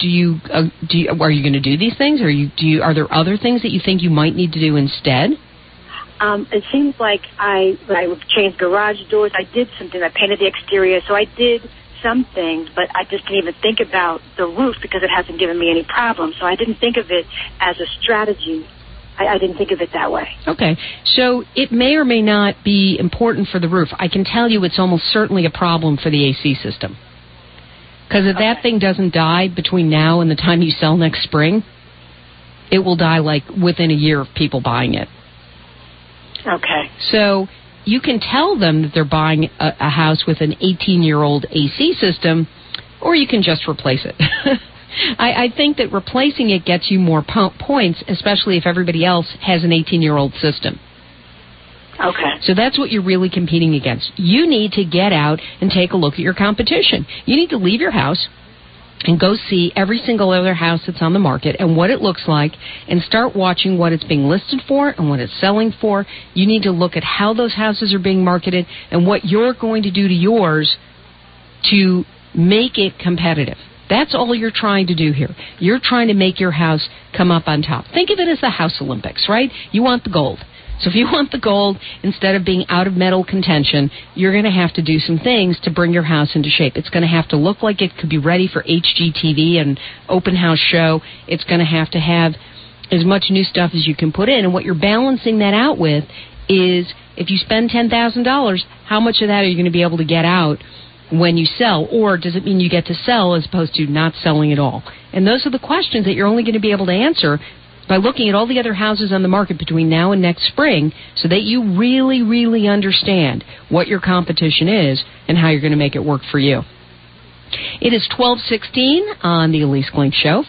Speaker 2: are you going to do these things? Are there other things that you think you might need to do instead?
Speaker 7: It seems like I would change garage doors. I did something. I painted the exterior, so I did some things, but I just didn't even think about the roof because it hasn't given me any problems. So I didn't think of it as a strategy. I didn't think of it that way. Okay. So it may or may not be important for the roof. I can tell you it's almost certainly a problem for the AC system. Because if that thing doesn't die between now and the time you sell next spring, it will die like within a year of people buying it. Okay. So you can tell them that they're buying a house with an 18-year-old AC system, or you can just replace it. I think that replacing it gets you more points, especially if everybody else has an 18-year-old system. Okay. So that's what you're really competing against. You need to get out and take a look at your competition. You need to leave your house and go see every single other house that's on the market and what it looks like and start watching what it's being listed for and what it's selling for. You need to look at how those houses are being marketed and what you're going to do to yours to make it competitive. That's all you're trying to do here. You're trying to make your house come up on top. Think of it as the House Olympics, right? You want the gold. So if you want the gold, instead of being out of medal contention, you're going to have to do some things to bring your house into shape. It's going to have to look like it could be ready for HGTV and open house show. It's going to have as much new stuff as you can put in. And what you're balancing that out with is if you spend $10,000, how much of that are you going to be able to get out when you sell? Or does it mean you get to sell as opposed to not selling at all? And those are the questions that you're only going to be able to answer by looking at all the other houses on the market between now and next spring so that you really, really understand what your competition is and how you're going to make it work for you. It is 12:16 on the Elise Glink Show,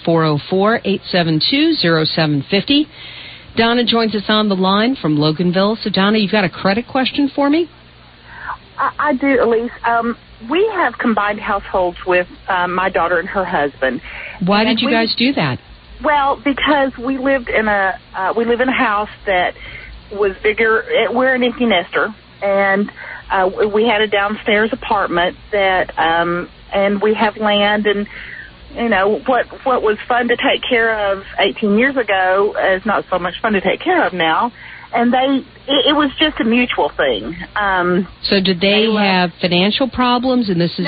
Speaker 7: 404-872-0750. Donna joins us on the line from Loganville. So, Donna, you've got a credit question for me?
Speaker 8: I do, Elise. We have combined households with my daughter and her husband.
Speaker 2: Why did you guys do that?
Speaker 8: Well, because we live in a house that was bigger. We're an empty nester, and we had a downstairs apartment that, and we have land, and you know what was fun to take care of 18 years ago is not so much fun to take care of now. And it was just a mutual thing.
Speaker 2: So did they have financial problems, and this is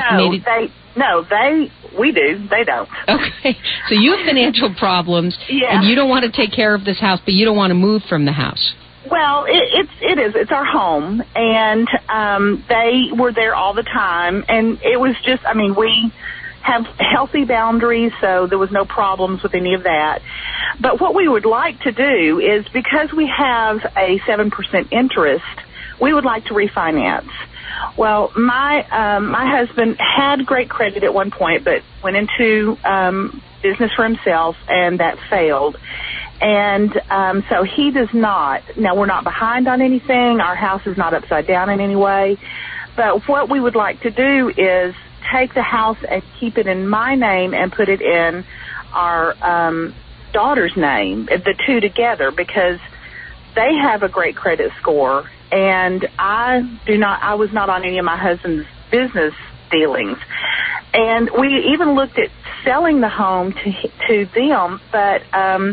Speaker 8: we do. They don't.
Speaker 2: Okay. So you have financial problems, and you don't want to take care of this house, but you don't want to move from the house.
Speaker 8: Well, it is. It's our home, and they were there all the time, and it was just, we have healthy boundaries, so there was no problems with any of that. But what we would like to do is, because we have a 7% interest, we would like to refinance. Well, my husband had great credit at one point, but went into business for himself, and that failed. And so he does not. Now, we're not behind on anything. Our house is not upside down in any way. But what we would like to do is take the house and keep it in my name and put it in our daughter's name, the two together, because they have a great credit score, and I was not on any of my husband's business dealings. And we even looked at selling the home to them, but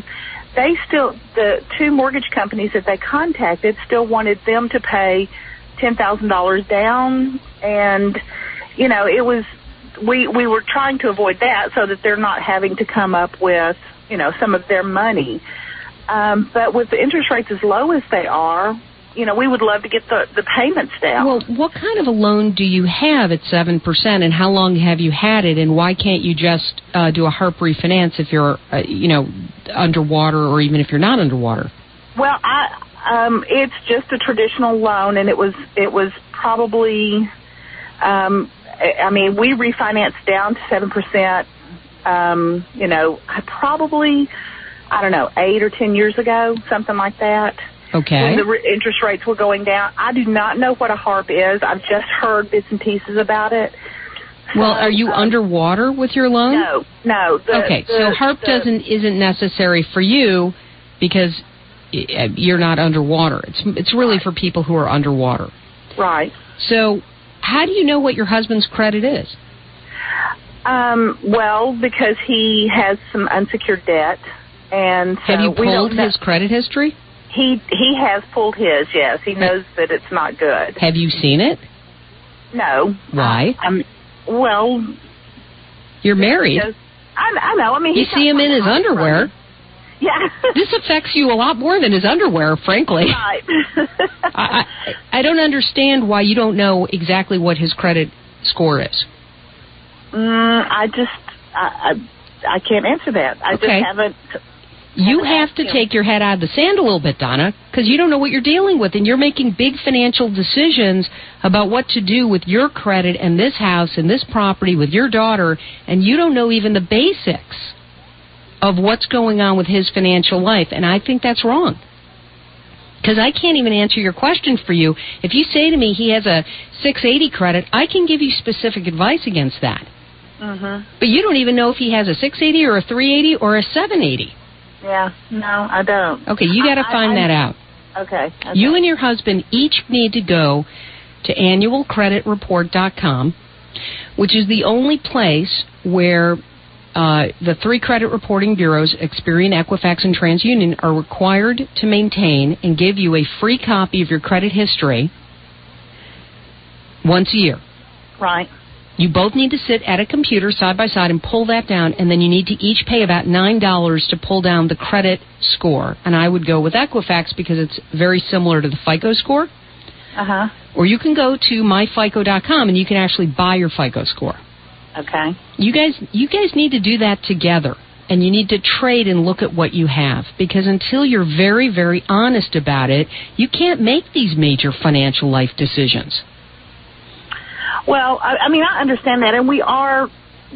Speaker 8: the two mortgage companies that they contacted still wanted them to pay $10,000 down, and it was we were trying to avoid that so that they're not having to come up with some of their money. But with the interest rates as low as they are, we would love to get the payments down.
Speaker 2: Well, what kind of a loan do you have at 7%, and how long have you had it, and why can't you just do a HARP refinance if you're, underwater, or even if you're not underwater?
Speaker 8: Well, it's just a traditional loan, and it was probably, we refinanced down to 7%, probably, 8 or 10 years ago, something like that.
Speaker 2: Okay.
Speaker 8: When the interest rates were going down. I do not know what a HARP is. I've just heard bits and pieces about it.
Speaker 2: Well, are you underwater with your loan?
Speaker 8: No.
Speaker 2: So HARP isn't necessary for you because you're not underwater. It's really for people who are underwater.
Speaker 8: Right.
Speaker 2: So how do you know what your husband's credit is?
Speaker 8: Well, because he has some unsecured debt, and so
Speaker 2: have you pulled his credit history?
Speaker 8: He has pulled his, yes. He knows that it's not good.
Speaker 2: Have you seen it?
Speaker 8: No.
Speaker 2: Why?
Speaker 8: Well,
Speaker 2: you're married.
Speaker 8: I know.
Speaker 2: You see him in his underwear.
Speaker 8: Yeah.
Speaker 2: This affects you a lot more than his underwear, frankly.
Speaker 8: Right.
Speaker 2: I don't understand why you don't know exactly what his credit score is.
Speaker 8: I can't answer that. I just haven't.
Speaker 2: You have to take your head out of the sand a little bit, Donna, because you don't know what you're dealing with, and you're making big financial decisions about what to do with your credit and this house and this property with your daughter, and you don't know even the basics of what's going on with his financial life, and I think that's wrong. Because I can't even answer your question for you. If you say to me he has a 680 credit, I can give you specific advice against that.
Speaker 8: Mm-hmm.
Speaker 2: But you don't even know if he has a 680 or a 380 or a 780.
Speaker 8: Yeah, no, I don't.
Speaker 2: Okay, you got to find that out.
Speaker 8: Okay.
Speaker 2: You and your husband each need to go to annualcreditreport.com, which is the only place where the three credit reporting bureaus, Experian, Equifax, and TransUnion, are required to maintain and give you a free copy of your credit history once a year.
Speaker 8: Right.
Speaker 2: You both need to sit at a computer side by side and pull that down, and then you need to each pay about $9 to pull down the credit score. And I would go with Equifax because it's very similar to the FICO score.
Speaker 8: Uh-huh.
Speaker 2: Or you can go to myfico.com and you can actually buy your FICO score.
Speaker 8: Okay.
Speaker 2: You guys need to do that together, and you need to trade and look at what you have, because until you're very, very honest about it, you can't make these major financial life decisions.
Speaker 8: Well, I understand that, and we are.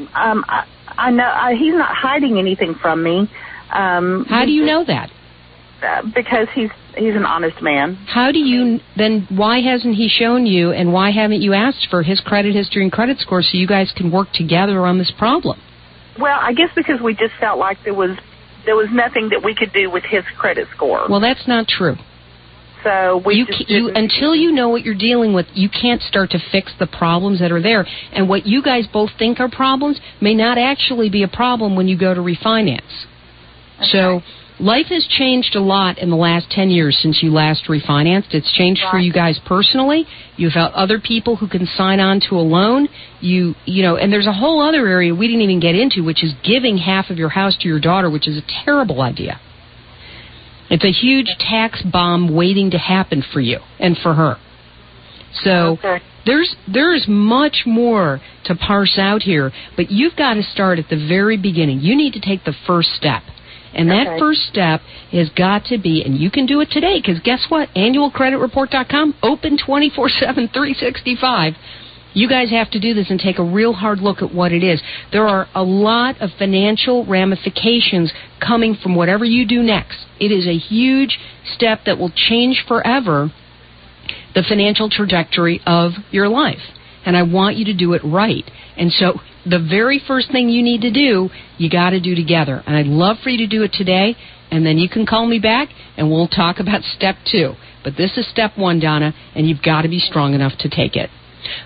Speaker 8: I know he's not hiding anything from me.
Speaker 2: How do you know that?
Speaker 8: Because he's an honest man.
Speaker 2: How do you then? Why hasn't he shown you, and why haven't you asked for his credit history and credit score so you guys can work together on this problem?
Speaker 8: Well, I guess because we just felt like there was nothing that we could do with his credit score.
Speaker 2: Well, that's not true.
Speaker 8: So
Speaker 2: until you know what you're dealing with, you can't start to fix the problems that are there. And what you guys both think are problems may not actually be a problem when you go to refinance. Okay. So life has changed a lot in the last 10 years since you last refinanced. It's changed for you guys personally. You've had other people who can sign on to a loan. You know, and there's a whole other area we didn't even get into, which is giving half of your house to your daughter, which is a terrible idea. It's a huge tax bomb waiting to happen for you and for her. So there's much more to parse out here, but you've got to start at the very beginning. You need to take the first step. And that first step has got to be, and you can do it today, because guess what? AnnualCreditReport.com, open 24/7, 365. You guys have to do this and take a real hard look at what it is. There are a lot of financial ramifications coming from whatever you do next. It is a huge step that will change forever the financial trajectory of your life. And I want you to do it right. And so the very first thing you need to do, you got to do together. And I'd love for you to do it today, and then you can call me back, and we'll talk about step 2. But this is step 1, Donna, and you've got to be strong enough to take it.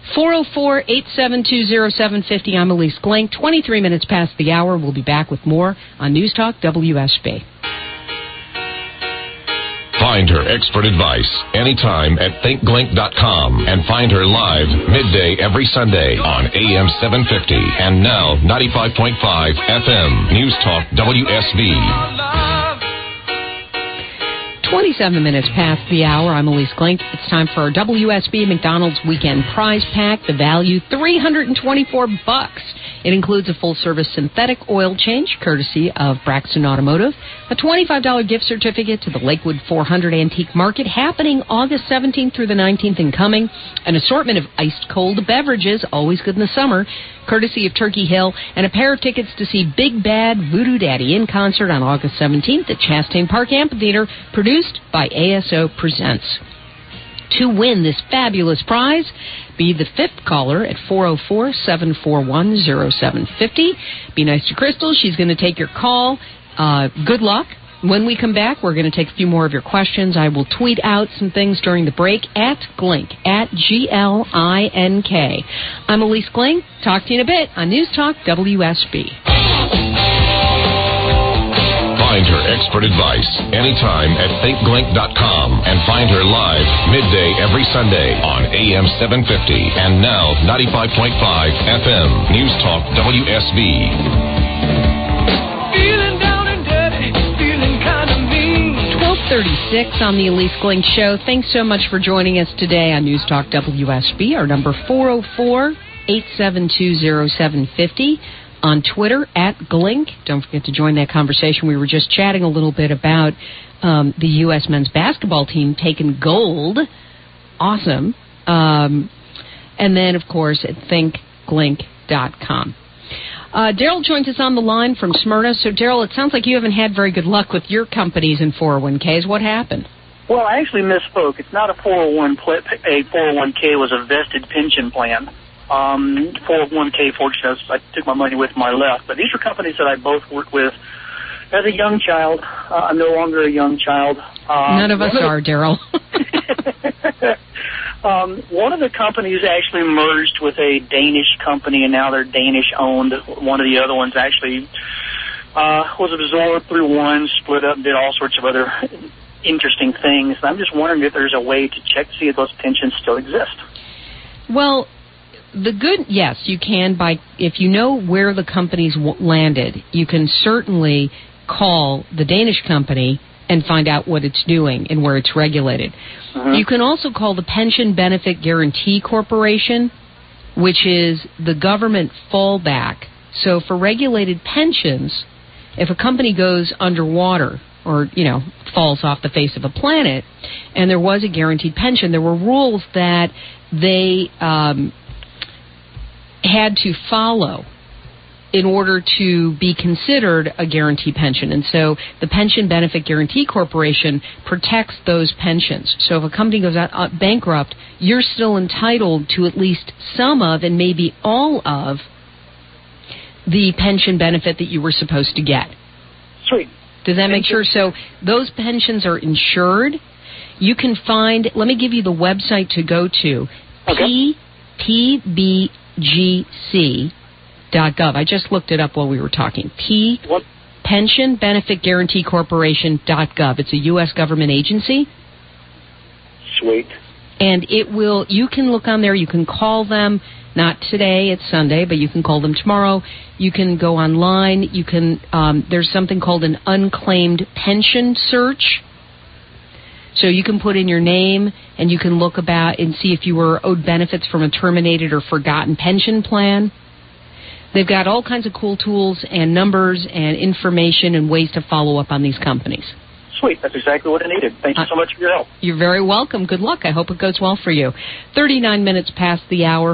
Speaker 2: 404-872-0750. I'm Elise Glink. 23 minutes past the hour. We'll be back with more on News Talk WSB.
Speaker 1: Find her expert advice anytime at thinkglink.com and find her live midday every Sunday on AM 750 and now 95.5 FM News Talk WSB.
Speaker 2: 27 minutes past the hour. I'm Elise Glink. It's time for our WSB McDonald's Weekend Prize Pack. The value, $324. It includes a full-service synthetic oil change, courtesy of Braxton Automotive, a $25 gift certificate to the Lakewood 400 Antique Market, happening August 17th through the 19th and coming, an assortment of iced-cold beverages, always good in the summer, courtesy of Turkey Hill, and a pair of tickets to see Big Bad Voodoo Daddy in concert on August 17th at Chastain Park Amphitheater, produced by ASO Presents. To win this fabulous prize, be the 5th caller at 404-741-0750. Be nice to Crystal. She's going to take your call. Good luck. When we come back, we're going to take a few more of your questions. I will tweet out some things during the break at Glink, at Glink. I'm Elise Glink. Talk to you in a bit on News Talk WSB.
Speaker 1: Find her expert advice anytime at thinkglink.com and find her live midday every Sunday on AM 750 and now 95.5 FM News Talk WSB.
Speaker 5: Feeling down and dirty, feeling kind of mean.
Speaker 2: 12:36 on the Elise Glink Show. Thanks so much for joining us today on News Talk WSB. Our number 404-872-0750. On Twitter, at Glink. Don't forget to join that conversation. We were just chatting a little bit about the U.S. men's basketball team taking gold. Awesome. And then, of course, at thinkglink.com. Daryl joins us on the line from Smyrna. So, Daryl, it sounds like you haven't had very good luck with your companies and 401ks. What happened?
Speaker 9: Well, I actually misspoke. It's not a 401k. It was a vested pension plan. 401k, fortunately, I took my money with my left. But these are companies that I both worked with as a young child. I'm no longer a young child.
Speaker 2: None of us are, Daryl.
Speaker 9: One of the companies actually merged with a Danish company, and now they're Danish-owned. One of the other ones actually was absorbed through one, split up, did all sorts of other interesting things. I'm just wondering if there's a way to check to see if those pensions still exist.
Speaker 2: Well, yes, you can. If you know where the company's landed, you can certainly call the Danish company and find out what it's doing and where it's regulated. Uh-huh. You can also call the Pension Benefit Guarantee Corporation, which is the government fallback. So for regulated pensions, if a company goes underwater or, falls off the face of a planet, and there was a guaranteed pension, there were rules that they had to follow in order to be considered a guarantee pension. And so the Pension Benefit Guarantee Corporation protects those pensions. So if a company goes out bankrupt, you're still entitled to at least some of and maybe all of the pension benefit that you were supposed to get.
Speaker 9: Sweet.
Speaker 2: Does that make sure? So those pensions are insured. You can find, let me give you the website to go to,
Speaker 9: okay.
Speaker 2: PBGC.gov. I just looked it up while we were talking. Pension Benefit Guarantee Corporation.gov. It's a U.S. government agency.
Speaker 9: Sweet.
Speaker 2: And you can look on there, you can call them, not today, it's Sunday, but you can call them tomorrow. You can go online, there's something called an unclaimed pension search. So you can put in your name and you can look about and see if you were owed benefits from a terminated or forgotten pension plan. They've got all kinds of cool tools and numbers and information and ways to follow up on these companies.
Speaker 9: Sweet. That's exactly what I needed. Thank you so much for your help.
Speaker 2: You're very welcome. Good luck. I hope it goes well for you. 39 minutes past the hour,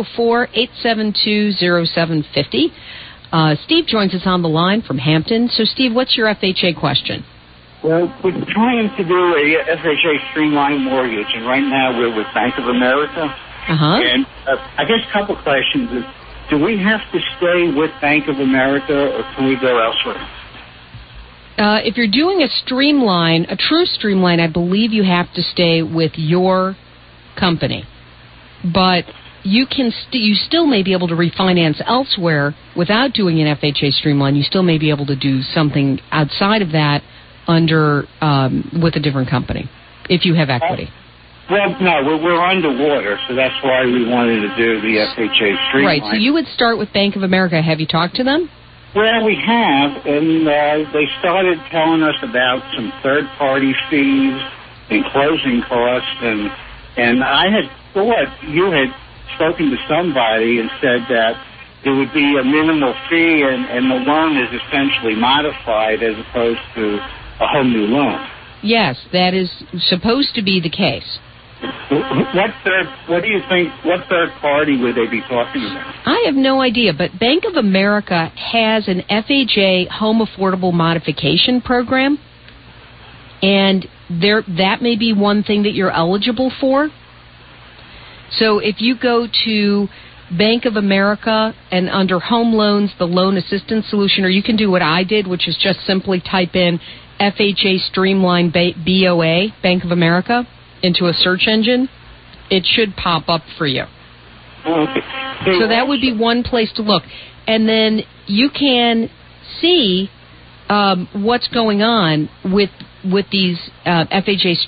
Speaker 2: 404-872-0750. Steve joins us on the line from Hampton. So, Steve, what's your FHA question?
Speaker 10: Well, we're trying to do a FHA streamlined mortgage, and right now we're with Bank of America. And I guess a couple questions is, do we have to stay with Bank of America, or can we go elsewhere?
Speaker 2: If you're doing a true streamline, I believe you have to stay with your company. But you can you still may be able to refinance elsewhere without doing an FHA streamline. You still may be able to do something outside of that under with a different company if you have equity.
Speaker 10: Well, no, we're underwater, so that's why we wanted to do the FHA streamline.
Speaker 2: Right, so you would start with Bank of America. Have you talked to them?
Speaker 10: Well, we have, and they started telling us about some third-party fees and closing costs, and I had thought you had spoken to somebody and said that there would be a minimal fee, and the loan is essentially modified as opposed to a whole new loan.
Speaker 2: Yes, that is supposed to be the case.
Speaker 10: What do you think? What third party would they be talking about?
Speaker 2: I have no idea, but Bank of America has an FHA home affordable modification program, and that may be one thing that you're eligible for. So if you go to Bank of America and under home loans, the loan assistance solution, or you can do what I did, which is just simply type in FHA Streamline BOA, Bank of America, into a search engine, it should pop up for you.
Speaker 10: Okay.
Speaker 2: So that would be one place to look. And then you can see what's going on with these FHA.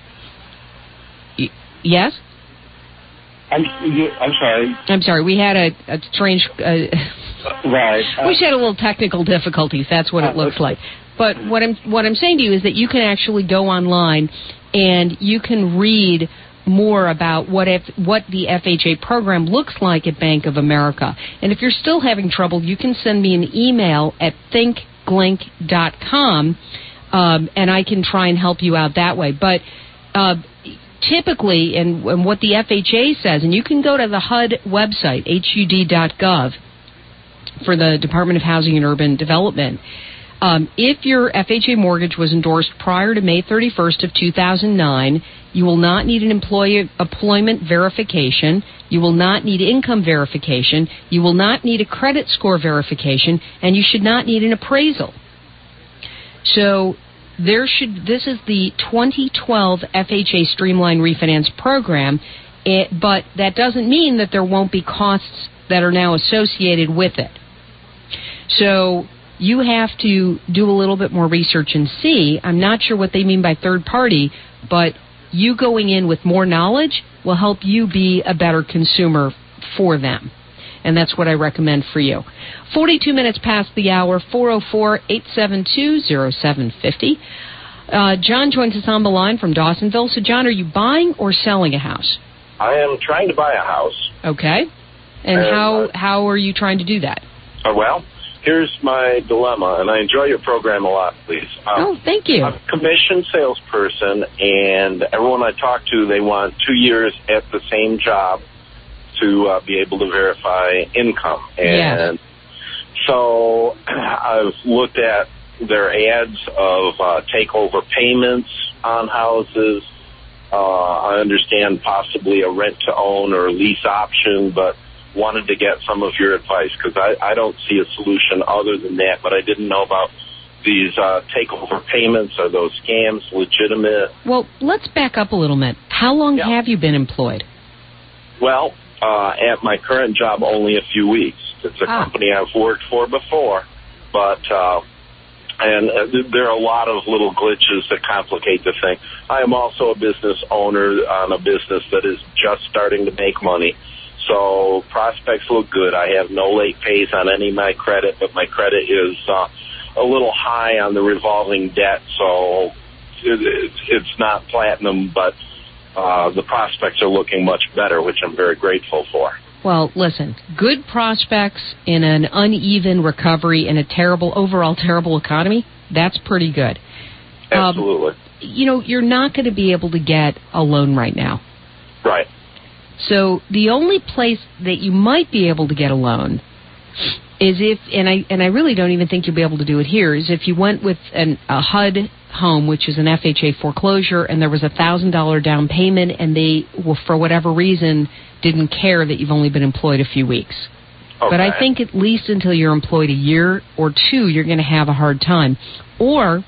Speaker 2: Yes?
Speaker 10: I'm sorry.
Speaker 2: I'm sorry. We had a strange...
Speaker 10: right.
Speaker 2: We had a little technical difficulties. That's what it looks like. But what I'm saying to you is that you can actually go online and you can read more about what the FHA program looks like at Bank of America. And if you're still having trouble, you can send me an email at thinkglink.com, and I can try and help you out that way. But typically, and what the FHA says, and you can go to the HUD website, HUD.gov, for the Department of Housing and Urban Development. If your FHA mortgage was endorsed prior to May 31st of 2009, you will not need an employment verification. You will not need income verification. You will not need a credit score verification, and you should not need an appraisal. So this is the 2012 FHA Streamline Refinance Program, but that doesn't mean that there won't be costs that are now associated with it. So you have to do a little bit more research and see. I'm not sure what they mean by third party, but you going in with more knowledge will help you be a better consumer for them. And that's what I recommend for you. 42 minutes past the hour, 404-872-0750. John joins us on the line from Dawsonville. So, John, are you buying or selling a house?
Speaker 11: I am trying to buy a house.
Speaker 2: Okay. And how are you trying to do that?
Speaker 11: Well, here's my dilemma, and I enjoy your program a lot, please.
Speaker 2: Thank you.
Speaker 11: I'm a commissioned salesperson, and everyone I talk to, they want 2 years at the same job to be able to verify income. And so I've looked at their ads of takeover payments on houses. I understand possibly a rent-to-own or lease option, but wanted to get some of your advice because I don't see a solution other than that, but I didn't know about these takeover payments. Are those scams legitimate?
Speaker 2: Well, let's back up a little bit. How long have you been employed?
Speaker 11: Well, at my current job, only a few weeks. It's a company I've worked for before, but and there are a lot of little glitches that complicate the thing. I am also a business owner on a business that is just starting to make money. So prospects look good. I have no late pays on any of my credit, but my credit is a little high on the revolving debt, so it's not platinum, but the prospects are looking much better, which I'm very grateful for.
Speaker 2: Well, listen, good prospects in an uneven recovery in a overall terrible economy, that's pretty good.
Speaker 11: Absolutely.
Speaker 2: You're not going to be able to get a loan right now.
Speaker 11: Right.
Speaker 2: So the only place that you might be able to get a loan is if, and I really don't even think you'll be able to do it here, is if you went with a HUD home, which is an FHA foreclosure, and there was $1,000 down payment, and they, for whatever reason, didn't care that you've only been employed a few weeks. Okay. But I think at least until you're employed a year or two, you're going to have a hard time. Or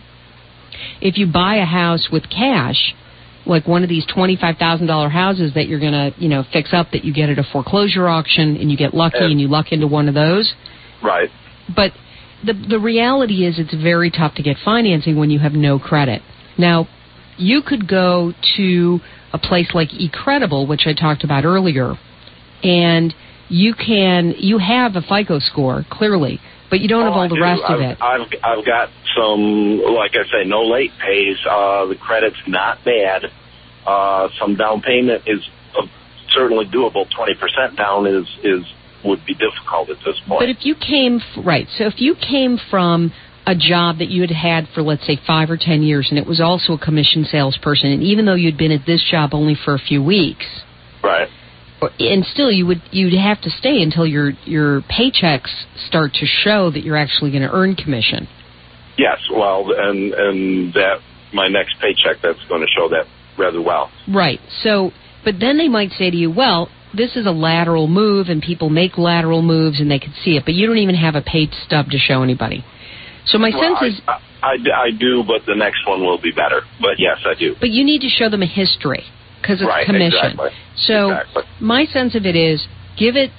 Speaker 2: if you buy a house with cash, like one of these $25,000 houses that you're going to, fix up that you get at a foreclosure auction, and you get lucky and you luck into one of those.
Speaker 11: Right.
Speaker 2: But the reality is it's very tough to get financing when you have no credit. Now, you could go to a place like eCredible, which I talked about earlier, and you have a FICO score, clearly, but you don't have all the rest of it.
Speaker 11: I've got some, like I say, no late pays. The credit's not bad. Some down payment is certainly doable. 20% down would be difficult at this point.
Speaker 2: But if you came, so if you came from a job that you had for, let's say, 5 or 10 years, and it was also a commission salesperson, and even though you'd been at this job only for a few weeks,
Speaker 11: right,
Speaker 2: and still you'd have to stay until your paychecks start to show that you're actually going to earn commission.
Speaker 11: Yes, well, and that my next paycheck, that's going to show that rather well.
Speaker 2: Right. So, but then they might say to you, well, this is a lateral move, and people make lateral moves, and they can see it, but you don't even have a paid stub to show anybody. So my sense is...
Speaker 11: I do, but the next one will be better. But yes, I do.
Speaker 2: But you need to show them a history, because it's commission.
Speaker 11: Exactly.
Speaker 2: So my sense of it is, give it,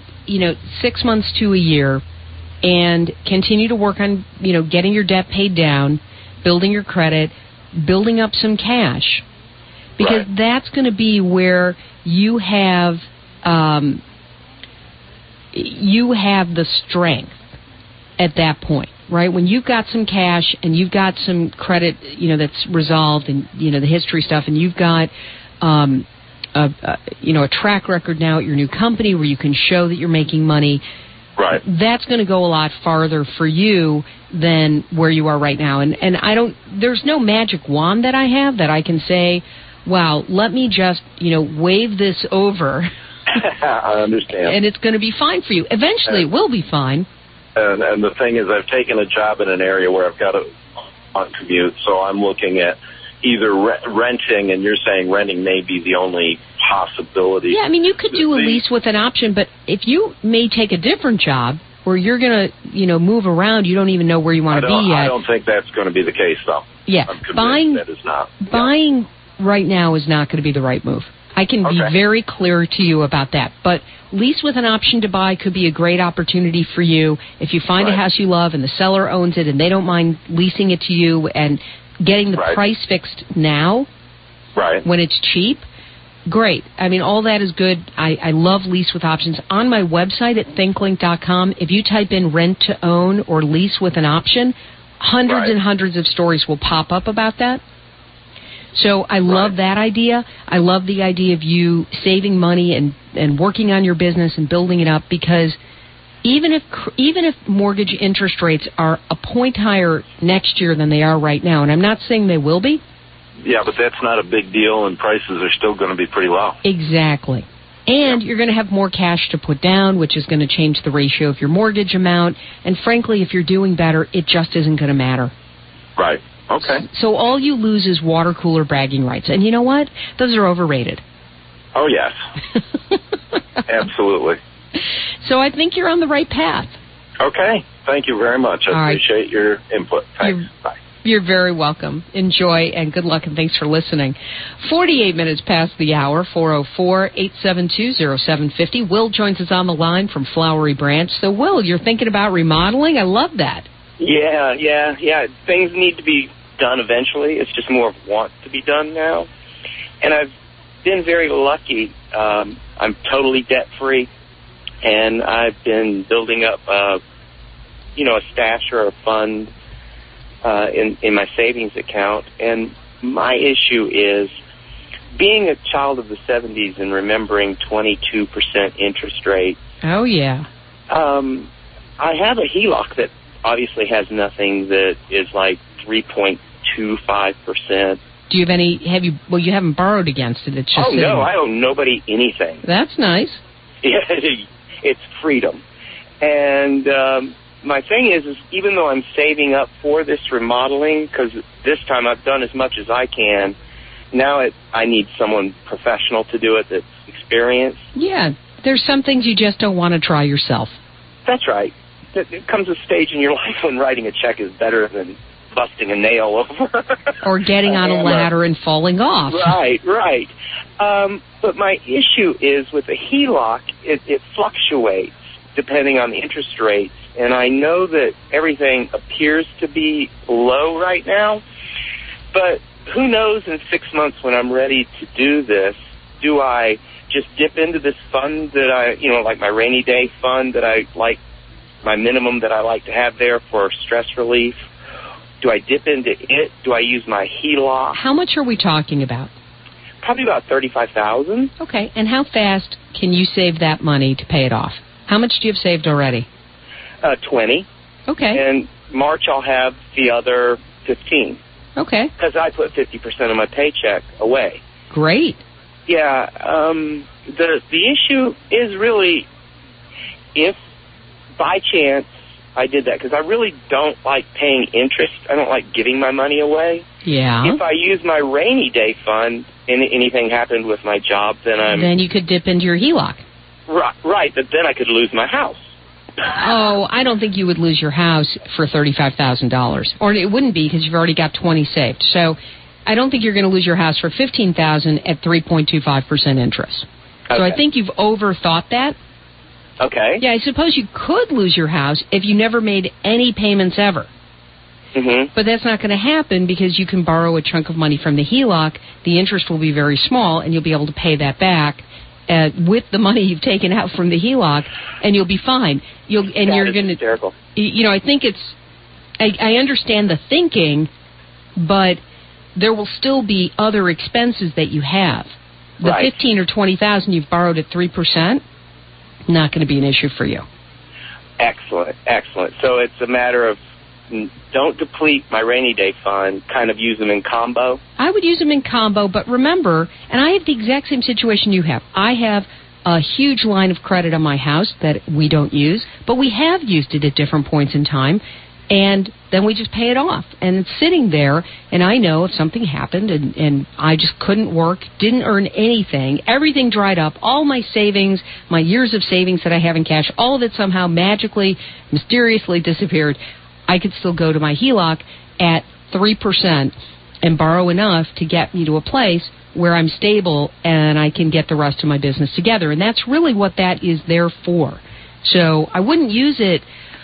Speaker 2: 6 months to a year, and continue to work on, getting your debt paid down, building your credit, building up some cash. Because that's going to be where you have the strength at that point, right? When you've got some cash and you've got some credit, that's resolved, and the history stuff, and you've got a track record now at your new company where you can show that you're making money.
Speaker 11: Right.
Speaker 2: That's going to go a lot farther for you than where you are right now. And there's no magic wand that I have that I can say, wow, let me just, wave this over.
Speaker 11: I understand.
Speaker 2: And it's going to be fine for you. Eventually, it will be fine.
Speaker 11: And the thing is, I've taken a job in an area where I've got a commute, so I'm looking at either renting, and you're saying renting may be the only possibility.
Speaker 2: Yeah, you could do a lease with an option, but if you may take a different job where you're going to, move around, you don't even know where you want to be yet.
Speaker 11: I don't think that's going to be the case, though.
Speaker 2: Yeah,
Speaker 11: I'm convinced that is not.
Speaker 2: Buying right now is not going to be the right move. I can be very clear to you about that. But lease with an option to buy could be a great opportunity for you. If you find a house you love and the seller owns it and they don't mind leasing it to you and getting the price fixed now when it's cheap, great. All that is good. I love lease with options. On my website at thinklink.com, if you type in rent to own or lease with an option, hundreds and hundreds of stories will pop up about that. So I love that idea. I love the idea of you saving money and working on your business and building it up, because even if mortgage interest rates are a point higher next year than they are right now, and I'm not saying they will be.
Speaker 11: Yeah, but that's not a big deal, and prices are still going to be pretty low.
Speaker 2: Exactly. And you're going to have more cash to put down, which is going to change the ratio of your mortgage amount. And frankly, if you're doing better, it just isn't going to matter.
Speaker 11: Right. Okay.
Speaker 2: So all you lose is water cooler bragging rights. And you know what? Those are overrated.
Speaker 11: Oh, yes. Absolutely.
Speaker 2: So I think you're on the right path.
Speaker 11: Okay. Thank you very much. I appreciate your input. Thanks. Bye.
Speaker 2: You're very welcome. Enjoy, and good luck, and thanks for listening. 48 minutes past the hour, 404-872-0750. Will joins us on the line from Flowery Branch. So, Will, you're thinking about remodeling? I love that.
Speaker 12: Yeah. Things need to be done eventually. It's just more of want to be done now. And I've been very lucky. I'm totally debt-free, and I've been building up, a stash or a fund in my savings account. And my issue is being a child of the 70s and remembering 22% interest rate.
Speaker 2: Oh, yeah.
Speaker 12: I have a HELOC that obviously has nothing that is like 3.2 0.25%.
Speaker 2: Do you have any? Well, you haven't borrowed against it. It's just
Speaker 12: no, I owe nobody anything.
Speaker 2: That's nice.
Speaker 12: Yeah, it's freedom. And my thing is even though I'm saving up for this remodeling, because this time I've done as much as I can, now I need someone professional to do it that's experienced.
Speaker 2: Yeah, there's some things you just don't want to try yourself.
Speaker 12: That's right. There comes a stage in your life when writing a check is better than busting a nail over.
Speaker 2: Or getting on a ladder and falling off.
Speaker 12: Right. But my issue is with the HELOC, it fluctuates depending on the interest rates. And I know that everything appears to be low right now. But who knows in 6 months when I'm ready to do this, do I just dip into this fund that like my rainy day fund that I like, my minimum that I like to have there for stress relief? Do I dip into it? Do I use my HELOC?
Speaker 2: How much are we talking about?
Speaker 12: Probably about $35,000.
Speaker 2: Okay, and how fast can you save that money to pay it off? How much do you have saved already?
Speaker 12: 20.
Speaker 2: Okay.
Speaker 12: And March I'll have the other 15.
Speaker 2: Okay.
Speaker 12: Because I put 50% of my paycheck away.
Speaker 2: Great.
Speaker 12: Yeah. The issue is really if by chance I did that, because I really don't like paying interest. I don't like giving my money away.
Speaker 2: Yeah.
Speaker 12: If I use my rainy day fund and anything happened with my job, then
Speaker 2: you could dip into your HELOC.
Speaker 12: Right, but then I could lose my house.
Speaker 2: Oh, I don't think you would lose your house for $35,000. Or it wouldn't be because you've already got 20 saved. So I don't think you're going to lose your house for $15,000 at 3.25% interest. Okay. So I think you've overthought that.
Speaker 12: Okay.
Speaker 2: Yeah, I suppose you could lose your house if you never made any payments ever.
Speaker 12: Mm-hmm.
Speaker 2: But that's not going to happen because you can borrow a chunk of money from the HELOC. The interest will be very small, and you'll be able to pay that back with the money you've taken out from the HELOC, and you'll be fine. You're going to.
Speaker 12: Hysterical.
Speaker 2: I think it's. I understand the thinking, but there will still be other expenses that you have. The
Speaker 12: right.
Speaker 2: $15,000 or $20,000 you've borrowed at 3%, not going to be an issue for you.
Speaker 12: Excellent. So it's a matter of don't deplete my rainy day fund, kind of use them in combo.
Speaker 2: I would use them in combo, but remember, and I have the exact same situation you have. I have a huge line of credit on my house that we don't use, but we have used it at different points in time, and then we just pay it off. And it's sitting there, and I know if something happened and I just couldn't work, didn't earn anything, everything dried up, all my savings, my years of savings that I have in cash, all of it somehow magically, mysteriously disappeared, I could still go to my HELOC at 3% and borrow enough to get me to a place where I'm stable and I can get the rest of my business together. And that's really what that is there for. So I wouldn't use it,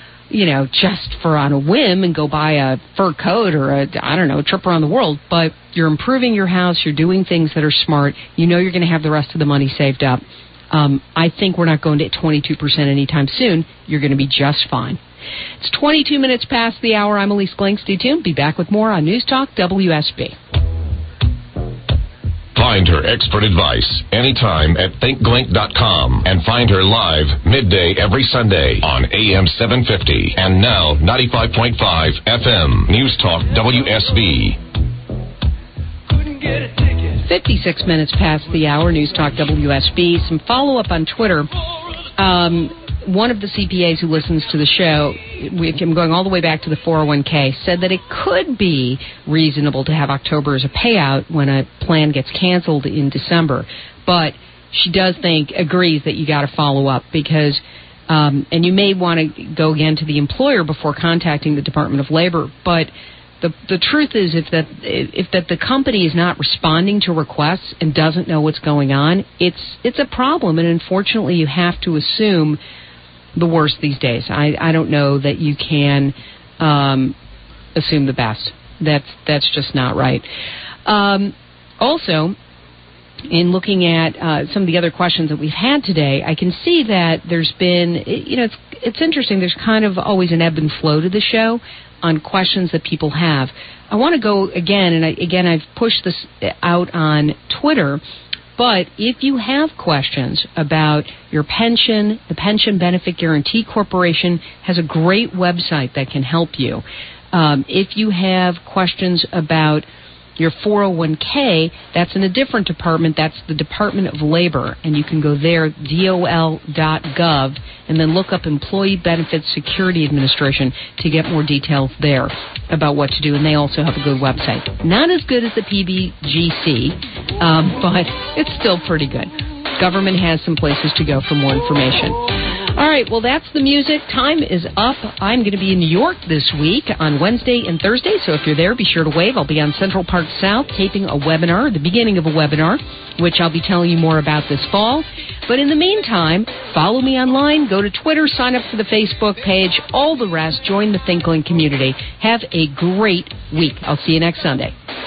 Speaker 2: just for on a whim and go buy a fur coat or a trip around the world. But you're improving your house. You're doing things that are smart. You know you're going to have the rest of the money saved up. I think we're not going to 22% anytime soon. You're going to be just fine. It's 22 minutes past the hour. I'm Elise Glink. Stay tuned. Be back with more on News Talk WSB.
Speaker 1: Find her expert advice anytime at thinkglink.com and find her live midday every Sunday on AM 750 and now 95.5 FM News Talk WSB.
Speaker 2: 56 minutes past the hour, News Talk WSB. Some follow-up on Twitter. One of the CPAs who listens to the show, I'm going all the way back to the 401k, said that it could be reasonable to have October as a payout when a plan gets canceled in December. But she agrees that you got to follow up because, and you may want to go again to the employer before contacting the Department of Labor. But the truth is, if the company is not responding to requests and doesn't know what's going on, it's a problem. And unfortunately, you have to assume the worst these days. I don't know that you can assume the best. That's just not right. Also, in looking at some of the other questions that we've had today, I can see that there's been, it's interesting. There's kind of always an ebb and flow to the show on questions that people have. I want to go again, and I've pushed this out on Twitter. But if you have questions about your pension, the Pension Benefit Guaranty Corporation has a great website that can help you. If you have questions about your 401k, that's in a different department. That's the Department of Labor, and you can go there, dol.gov, and then look up Employee Benefits Security Administration to get more details there about what to do, and they also have a good website. Not as good as the PBGC, but it's still pretty good. Government has some places to go for more information. All right, well, that's the music. Time is up. I'm going to be in New York this week on Wednesday and Thursday, so if you're there, be sure to wave. I'll be on Central Park South taping a webinar, the beginning of a webinar, which I'll be telling you more about this fall. But in the meantime, follow me online, go to Twitter, sign up for the Facebook page, all the rest, join the ThinkLink community. Have a great week. I'll see you next Sunday.